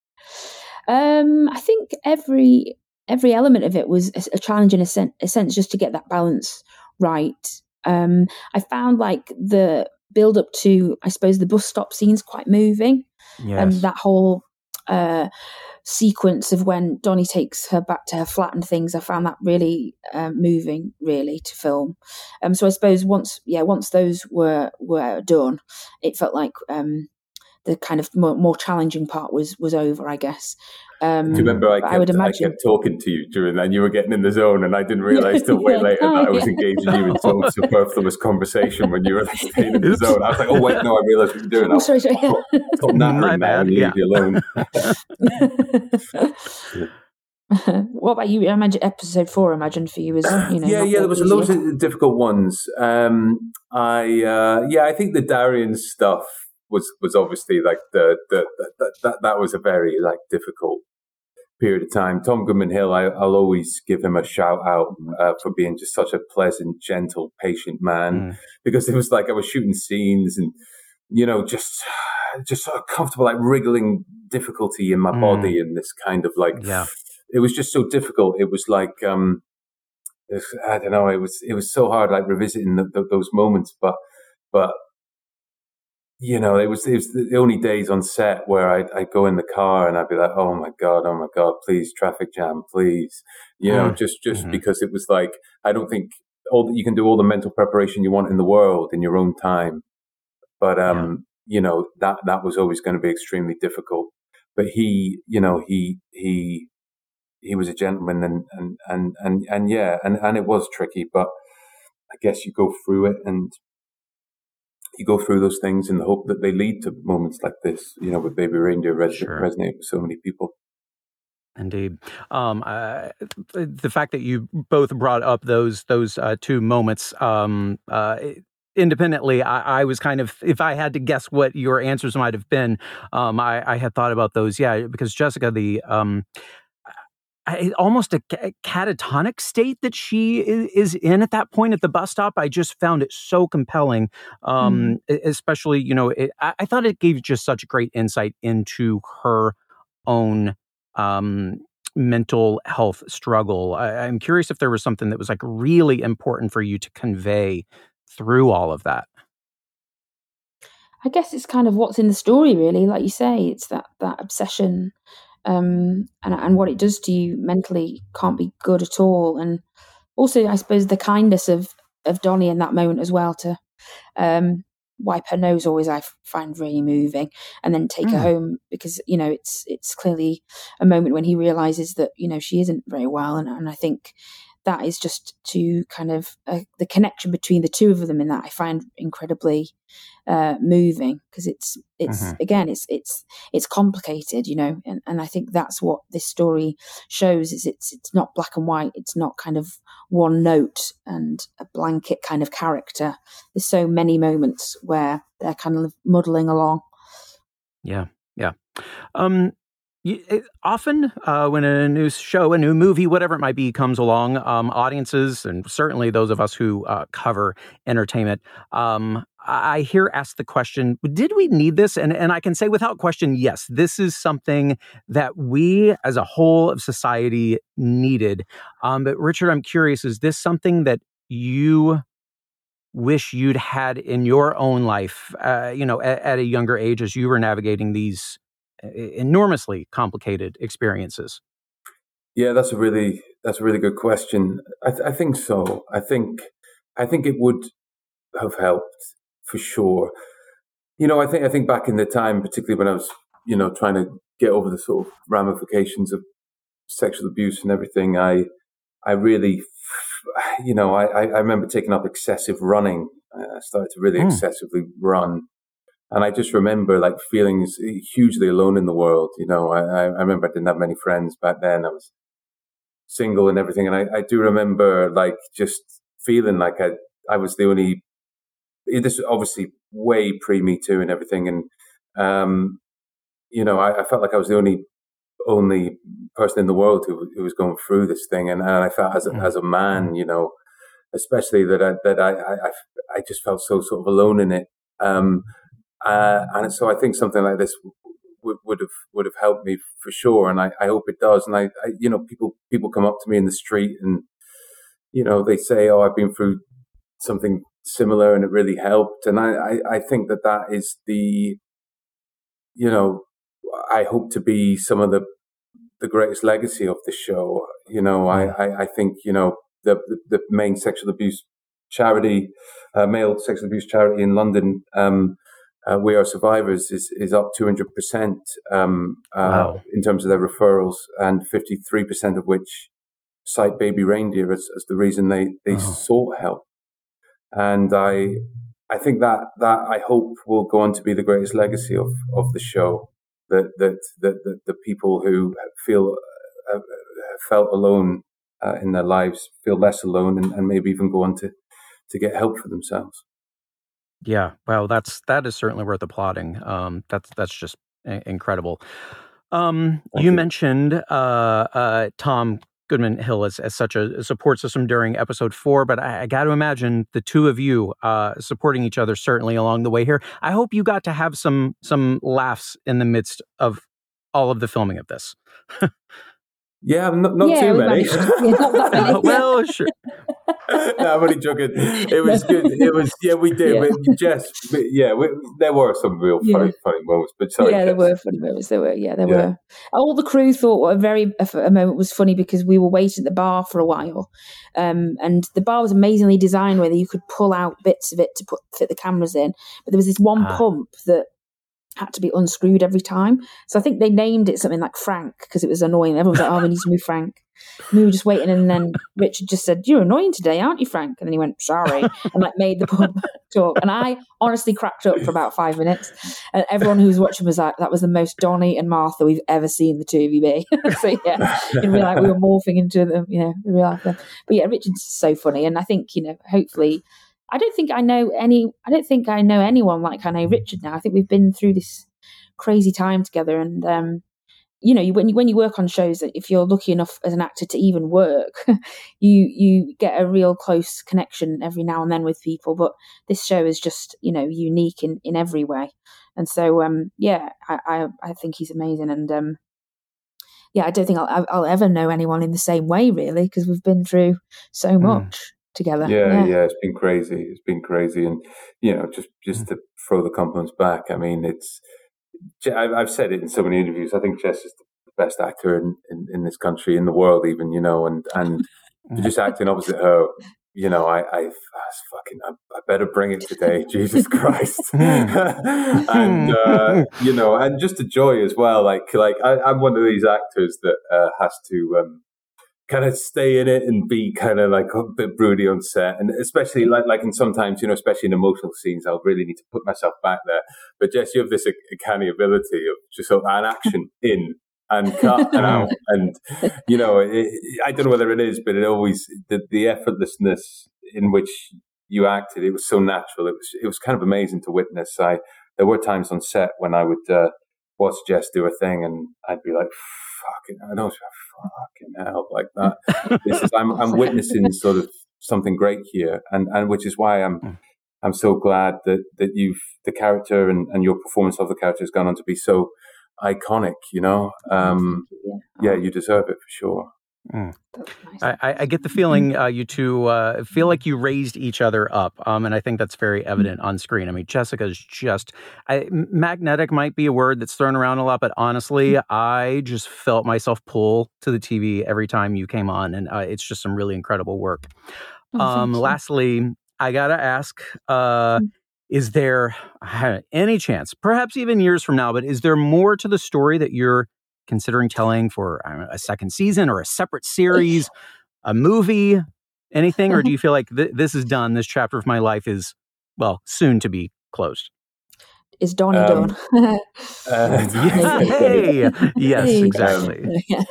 Speaker 8: I think every element of it was a challenge in a sense, just to get that balance right. I found like the build up to, I suppose, the bus stop scene's quite moving.
Speaker 9: Yes.
Speaker 8: And that whole sequence of when Donnie takes her back to her flat and things, I found that really moving, really, to film. So I suppose once those were done, it felt like the kind of more challenging part was over, I guess.
Speaker 2: Do you remember I kept talking to you during that, and you were getting in the zone, and I didn't realize till way later that I was engaging you in some superfluous conversation when you were like staying in the zone. I was like, oh wait, no, I realized what you're doing.
Speaker 8: Sorry.
Speaker 2: Stop nattering now and leave you alone.
Speaker 8: What about you? I imagine episode 4, for you was,
Speaker 2: yeah, there was loads of difficult ones. I think the Darian stuff was obviously like that was a very like difficult period of time. Tom Goodman-Hill, I'll always give him a shout out for being just such a pleasant, gentle, patient man, because it was like I was shooting scenes and just sort of comfortable, like wriggling difficulty in my body, and this kind of like it was just so difficult. It was like I don't know. It was so hard, like revisiting those moments, but. It was the only days on set where I'd go in the car and I'd be like, oh my God, please, traffic jam, please. Just because it was like, I don't think you can do all the mental preparation you want in the world in your own time. But, that was always going to be extremely difficult. But he was a gentleman and it was tricky, but I guess you go through it, and you go through those things in the hope that they lead to moments like this, with Baby Reindeer resonate with so many people.
Speaker 9: Indeed. The fact that you both brought up those two moments, independently, I was kind of, if I had to guess what your answers might have been, I had thought about those. Yeah, because Jessica, almost a catatonic state that she is in at that point at the bus stop. I just found it so compelling, especially, I thought it gave just such great insight into her own mental health struggle. I'm curious if there was something that was like really important for you to convey through all of that.
Speaker 8: I guess it's kind of what's in the story, really. Like you say, it's that obsession, and what it does to you mentally can't be good at all. And also, I suppose, the kindness of Donnie in that moment as well, to wipe her nose, always I find really moving, and then take her home, because it's clearly a moment when he realizes that she isn't very well, and I think that is just to kind of the connection between the two of them in that I find incredibly moving, because it's again it's complicated, and I think that's what this story shows, is it's not black and white, it's not kind of one note and a blanket kind of character. There's so many moments where they're kind of muddling along.
Speaker 9: Yeah. Often when a new show, a new movie, whatever it might be, comes along, audiences, and certainly those of us who cover entertainment, I hear asked the question, did we need this? And I can say without question, yes, this is something that we as a whole of society needed. But Richard, I'm curious, is this something that you wish you'd had in your own life, at a younger age, as you were navigating these enormously complicated experiences?
Speaker 2: Yeah, that's a really good question. I think so. I think it would have helped for sure. I think back in the time, particularly when I was, trying to get over the sort of ramifications of sexual abuse and everything, I really, I remember taking up excessive running. I started to really excessively run. And I just remember feeling hugely alone in the world. I remember I didn't have many friends back then. I was single and everything. And I do remember just feeling like I was the only, this was obviously way pre-Me Too and everything. And, I felt like I was the only person in the world who was going through this thing. And I felt as a man, especially that I just felt so sort of alone in it. And so I think something like this would have helped me for sure, and I hope it does. And I people come up to me in the street, and they say, "Oh, I've been through something similar, and it really helped." And I think that is the, I hope to be some of the greatest legacy of the show. I think the main sexual abuse charity, male sexual abuse charity in London. We Are Survivors is up 200% in terms of their referrals, and 53% of which cite Baby Reindeer as the reason they sought help. And I think that I hope will go on to be the greatest legacy of the show. That the people who felt alone in their lives feel less alone, and maybe even go on to get help for themselves.
Speaker 9: Yeah, well, that is certainly worth applauding. That's just incredible. You mentioned Tom Goodman-Hill as such a support system during episode 4, but I got to imagine the two of you supporting each other certainly along the way here. I hope you got to have some laughs in the midst of all of the filming of this.
Speaker 2: Yeah, not too many.
Speaker 9: Well, sure.
Speaker 2: No, I'm only joking. It was good. It was, we did. Yeah. There were some real funny moments. But sorry,
Speaker 8: there were funny moments. There were. All the crew thought a moment was funny because we were waiting at the bar for a while, and the bar was amazingly designed where you could pull out bits of it to fit the cameras in. But there was this one pump that had to be unscrewed every time. So I think they named it something like Frank because it was annoying. Everyone was like, oh, we need to move Frank. And we were just waiting, and then Richard just said, you're annoying today, aren't you, Frank? And then he went, sorry, and like made the pub talk. And I honestly cracked up for about 5 minutes. And everyone who was watching was like, that was the most Donnie and Martha we've ever seen the two of you be. So yeah, in real life, we were morphing into them, you know, in real life. But yeah, Richard's so funny. And I think, you know, hopefully, I don't think I know anyone like I know Richard now. I think we've been through this crazy time together, and you know, when you work on shows, if you're lucky enough as an actor to even work, you get a real close connection every now and then with people. But this show is just, you know, unique in every way, and so yeah, I think he's amazing, and yeah, I don't think I'll ever know anyone in the same way, really, because we've been through so much together.
Speaker 2: Yeah, it's been crazy, and you know, just to throw the compliments back. I mean, I've said it in so many interviews. I think Jess is the best actor in this country, in the world, even, you know, and just acting opposite her, you know, I better bring it today, Jesus Christ. And you know, and just the joy as well. Like I'm one of these actors that has to kind of stay in it and be kind of like a bit broody on set, and especially like in sometimes, you know, especially in emotional scenes, I'll really need to put myself back there. But Jess, you have this uncanny ability of just an action in and cut and out, and you know, I don't know whether it is, but it always the effortlessness in which you acted, it was so natural. It was kind of amazing to witness. There were times on set when I would watch Jess do a thing, and I'd be like, fucking hell, like that. I'm witnessing sort of something great here, and which is why I'm so glad that the character and your performance of the character has gone on to be so iconic, you know. Yeah, you deserve it for sure.
Speaker 9: Nice. I get the feeling you two feel like you raised each other up, and I think that's very evident on screen. I mean, Jessica's just magnetic might be a word that's thrown around a lot, but honestly, I just felt myself pull to the TV every time you came on, and it's just some really incredible work. Lastly, I gotta ask, is there any chance, perhaps even years from now, but is there more to the story that you're considering telling for a second season or a separate series, a movie, anything? Or do you feel like this is done? This chapter of my life is, well, soon to be closed.
Speaker 8: Is Donnie done?
Speaker 9: Hey, yes, exactly.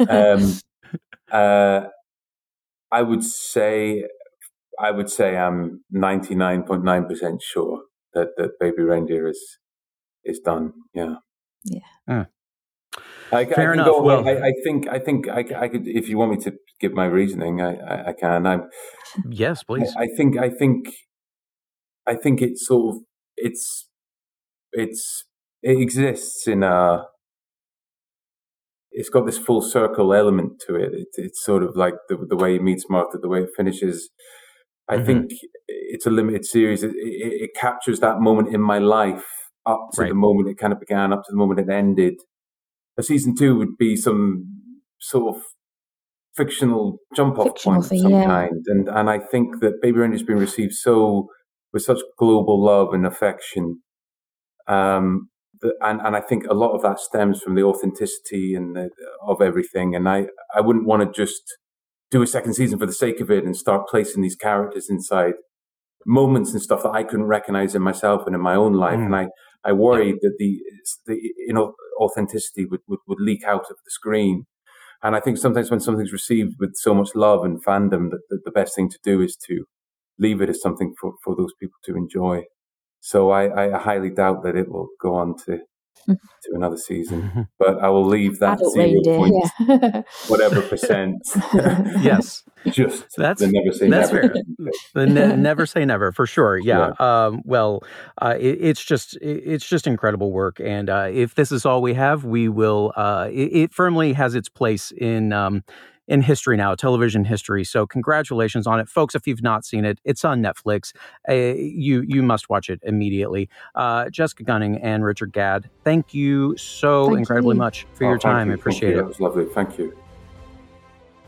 Speaker 2: I would say I'm 99.9% sure that Baby Reindeer is done. Yeah.
Speaker 9: Fair enough. Well,
Speaker 2: I think I could, if you want me to give my reasoning, I can.
Speaker 9: Yes, please.
Speaker 2: I think it's sort of it exists in it's got this full circle element to it. It's sort of like the way he meets Martha, the way it finishes. I think it's a limited series. It captures that moment in my life up to the moment it kind of began, up to the moment it ended. A season 2 would be some sort of fictional jump-off point of some kind. And I think that Baby Reindeer's been received with such global love and affection. And I think a lot of that stems from the authenticity of everything. And I wouldn't want to just do a second season for the sake of it and start placing these characters inside moments and stuff that I couldn't recognize in myself and in my own life. And I worried that the authenticity would leak out of the screen. And I think sometimes when something's received with so much love and fandom, that the best thing to do is to leave it as something for those people to enjoy. So I highly doubt that it will go on to another season, but I will leave that 0. Whatever percent.
Speaker 9: Yes,
Speaker 2: just
Speaker 9: that's
Speaker 2: never say
Speaker 9: that's
Speaker 2: never.
Speaker 9: Fair. Never say never, for sure. Yeah. It's just incredible work, and if this is all we have, we will. It firmly has its place in history now, television history. So congratulations on it, folks. If you've not seen it, it's on Netflix. You must watch it immediately. Jessica Gunning and Richard Gadd, thank you so incredibly much for your time. I appreciate it.
Speaker 2: It was lovely. Thank you.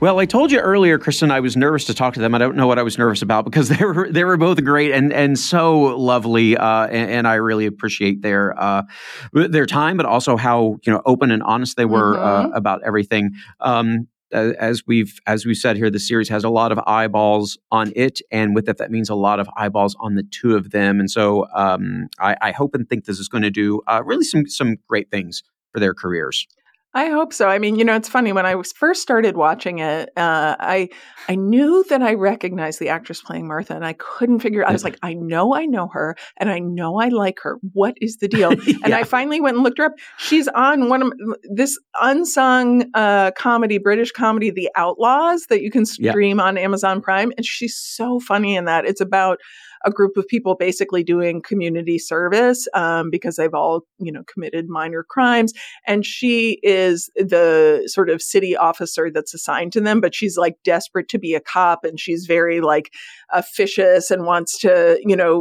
Speaker 3: Well, I told you earlier, Kristen, I was nervous to talk to them. I don't know what I was nervous about because they were both great and so lovely, and I really appreciate their time, but also how open and honest they were about everything. As we've said here, the series has a lot of eyeballs on it, and with it, that means a lot of eyeballs on the two of them. And so, I hope and think this is going to do really some great things for their careers.
Speaker 4: I hope so. I mean, it's funny. When I first started watching it, I knew that I recognized the actress playing Martha, and I couldn't figure. I was like, I know her, and I know I like her. What is the deal? And I finally went and looked her up. She's on one of this unsung comedy, British comedy, The Outlaws, that you can stream on Amazon Prime, and she's so funny in that. It's about a group of people basically doing community service because they've all, committed minor crimes. And she is the sort of city officer that's assigned to them, but she's like desperate to be a cop, and she's very like officious and wants to,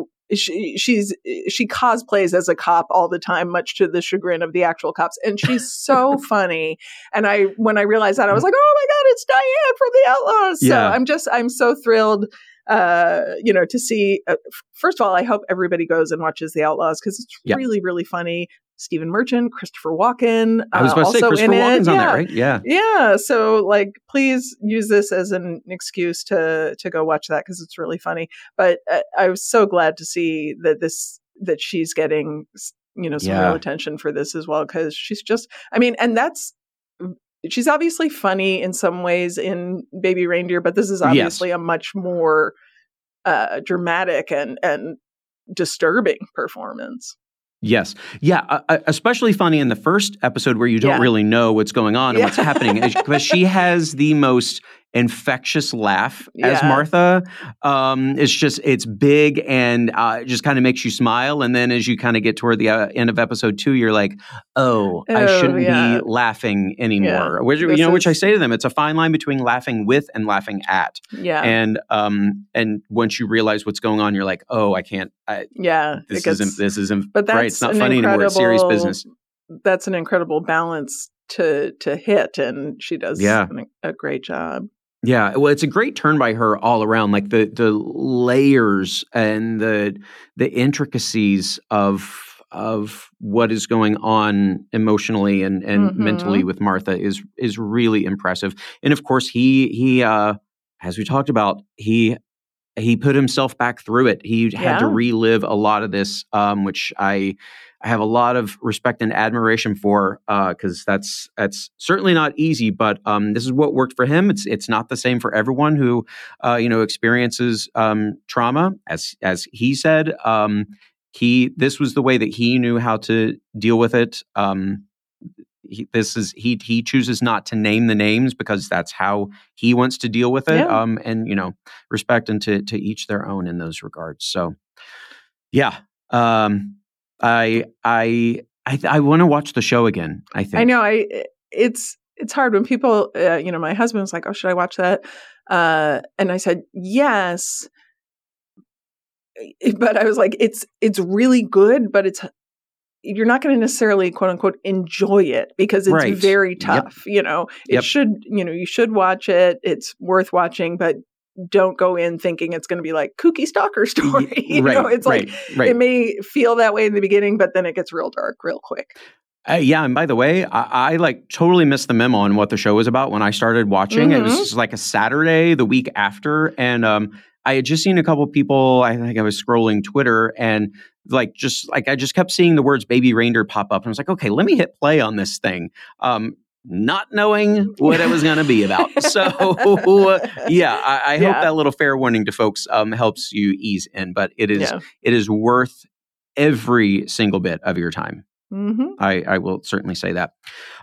Speaker 4: she cosplays as a cop all the time, much to the chagrin of the actual cops. And she's so funny. And when I realized that, I was like, oh my God, it's Diane from The Outlaws. So I'm so thrilled to see, first of all, I hope everybody goes and watches The Outlaws because it's really, really funny. Stephen Merchant, Christopher Walken.
Speaker 3: I was about to say, Christopher Walken's on that, right? Yeah.
Speaker 4: Yeah. So please use this as an excuse to go watch that because it's really funny. But I was so glad to see that she's getting, some real attention for this as well, because she's just, she's obviously funny in some ways in Baby Reindeer, but this is obviously a much more dramatic and disturbing performance.
Speaker 3: Yes. Yeah. Especially funny in the first episode where you don't really know what's going on and what's happening. Because she has the most infectious laugh as Martha. It's big and just kind of makes you smile. And then as you kind of get toward the end of episode 2, you're like, I shouldn't be laughing anymore. Yeah. Which I say to them, it's a fine line between laughing with and laughing at. Yeah. And once you realize what's going on, you're like, oh, I can't. This isn't
Speaker 4: but
Speaker 3: right. It's not funny anymore. It's serious business.
Speaker 4: That's an incredible balance to hit, and she does a great job.
Speaker 3: Yeah, well, it's a great turn by her all around, like the layers and the intricacies of what is going on emotionally and mentally with Martha is really impressive. And of course, he as we talked about, he put himself back through it. He had to relive a lot of this, which I have a lot of respect and admiration for, because that's certainly not easy. But this is what worked for him. It's not the same for everyone who experiences trauma. As he said, this was the way that he knew how to deal with it. He chooses not to name the names because that's how he wants to deal with it. And respect and to each their own in those regards. So, I want to watch the show again. I think
Speaker 4: I know. It's hard when people. My husband was like, "Oh, should I watch that?" And I said, "Yes," but I was like, "It's really good, but you're not going to necessarily quote unquote enjoy it because it's very tough. You should watch it. It's worth watching, but don't go in thinking it's going to be like kooky stalker story. It may feel that way in the beginning, but then it gets real dark real quick.
Speaker 3: And by the way, I totally missed the memo on what the show was about when I started watching. It was just like a Saturday the week after, and I had just seen a couple of people. I think I was scrolling Twitter, and I just kept seeing the words "Baby Reindeer" pop up, and I was like, okay, let me hit play on this thing. Not knowing what it was going to be about. So, I hope that little fair warning to folks helps you ease in. But it is worth every single bit of your time. Mm-hmm. I will certainly say that.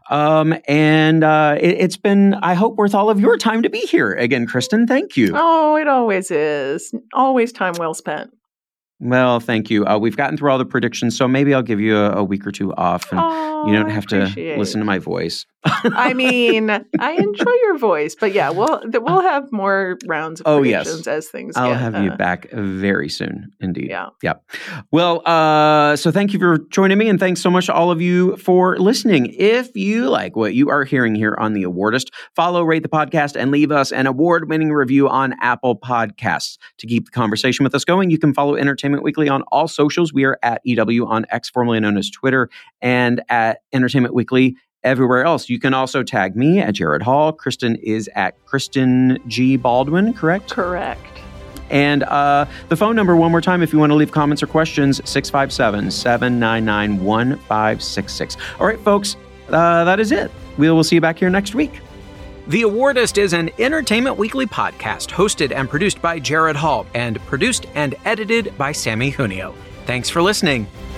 Speaker 3: It's been, I hope, worth all of your time to be here again, Kristen. Thank you.
Speaker 4: Oh, it always is. Always time well spent.
Speaker 3: Well, thank you. We've gotten through all the predictions, so maybe I'll give you a week or two off, and you don't have to listen to my voice.
Speaker 4: I mean, I enjoy your voice, but yeah, we'll have more rounds of predictions as things
Speaker 3: I'll
Speaker 4: get,
Speaker 3: have you back very soon, indeed.
Speaker 4: Yeah.
Speaker 3: Well, so thank you for joining me, and thanks so much to all of you for listening. If you like what you are hearing here on The Awardist, follow, rate the podcast, and leave us an award-winning review on Apple Podcasts. To keep the conversation with us going, you can follow Entertainment Weekly on all socials. We are at EW on X, formerly known as Twitter, and at Entertainment Weekly everywhere else. You can also tag me at Jared Hall. Kristen is at Kristen G. Baldwin, correct?
Speaker 4: Correct.
Speaker 3: And the phone number, one more time, if you want to leave comments or questions, 657-799-1566. All right, folks, that is it. We will see you back here next week.
Speaker 9: The Awardist is an Entertainment Weekly podcast hosted and produced by Jared Hall and produced and edited by Sammy Junio. Thanks for listening.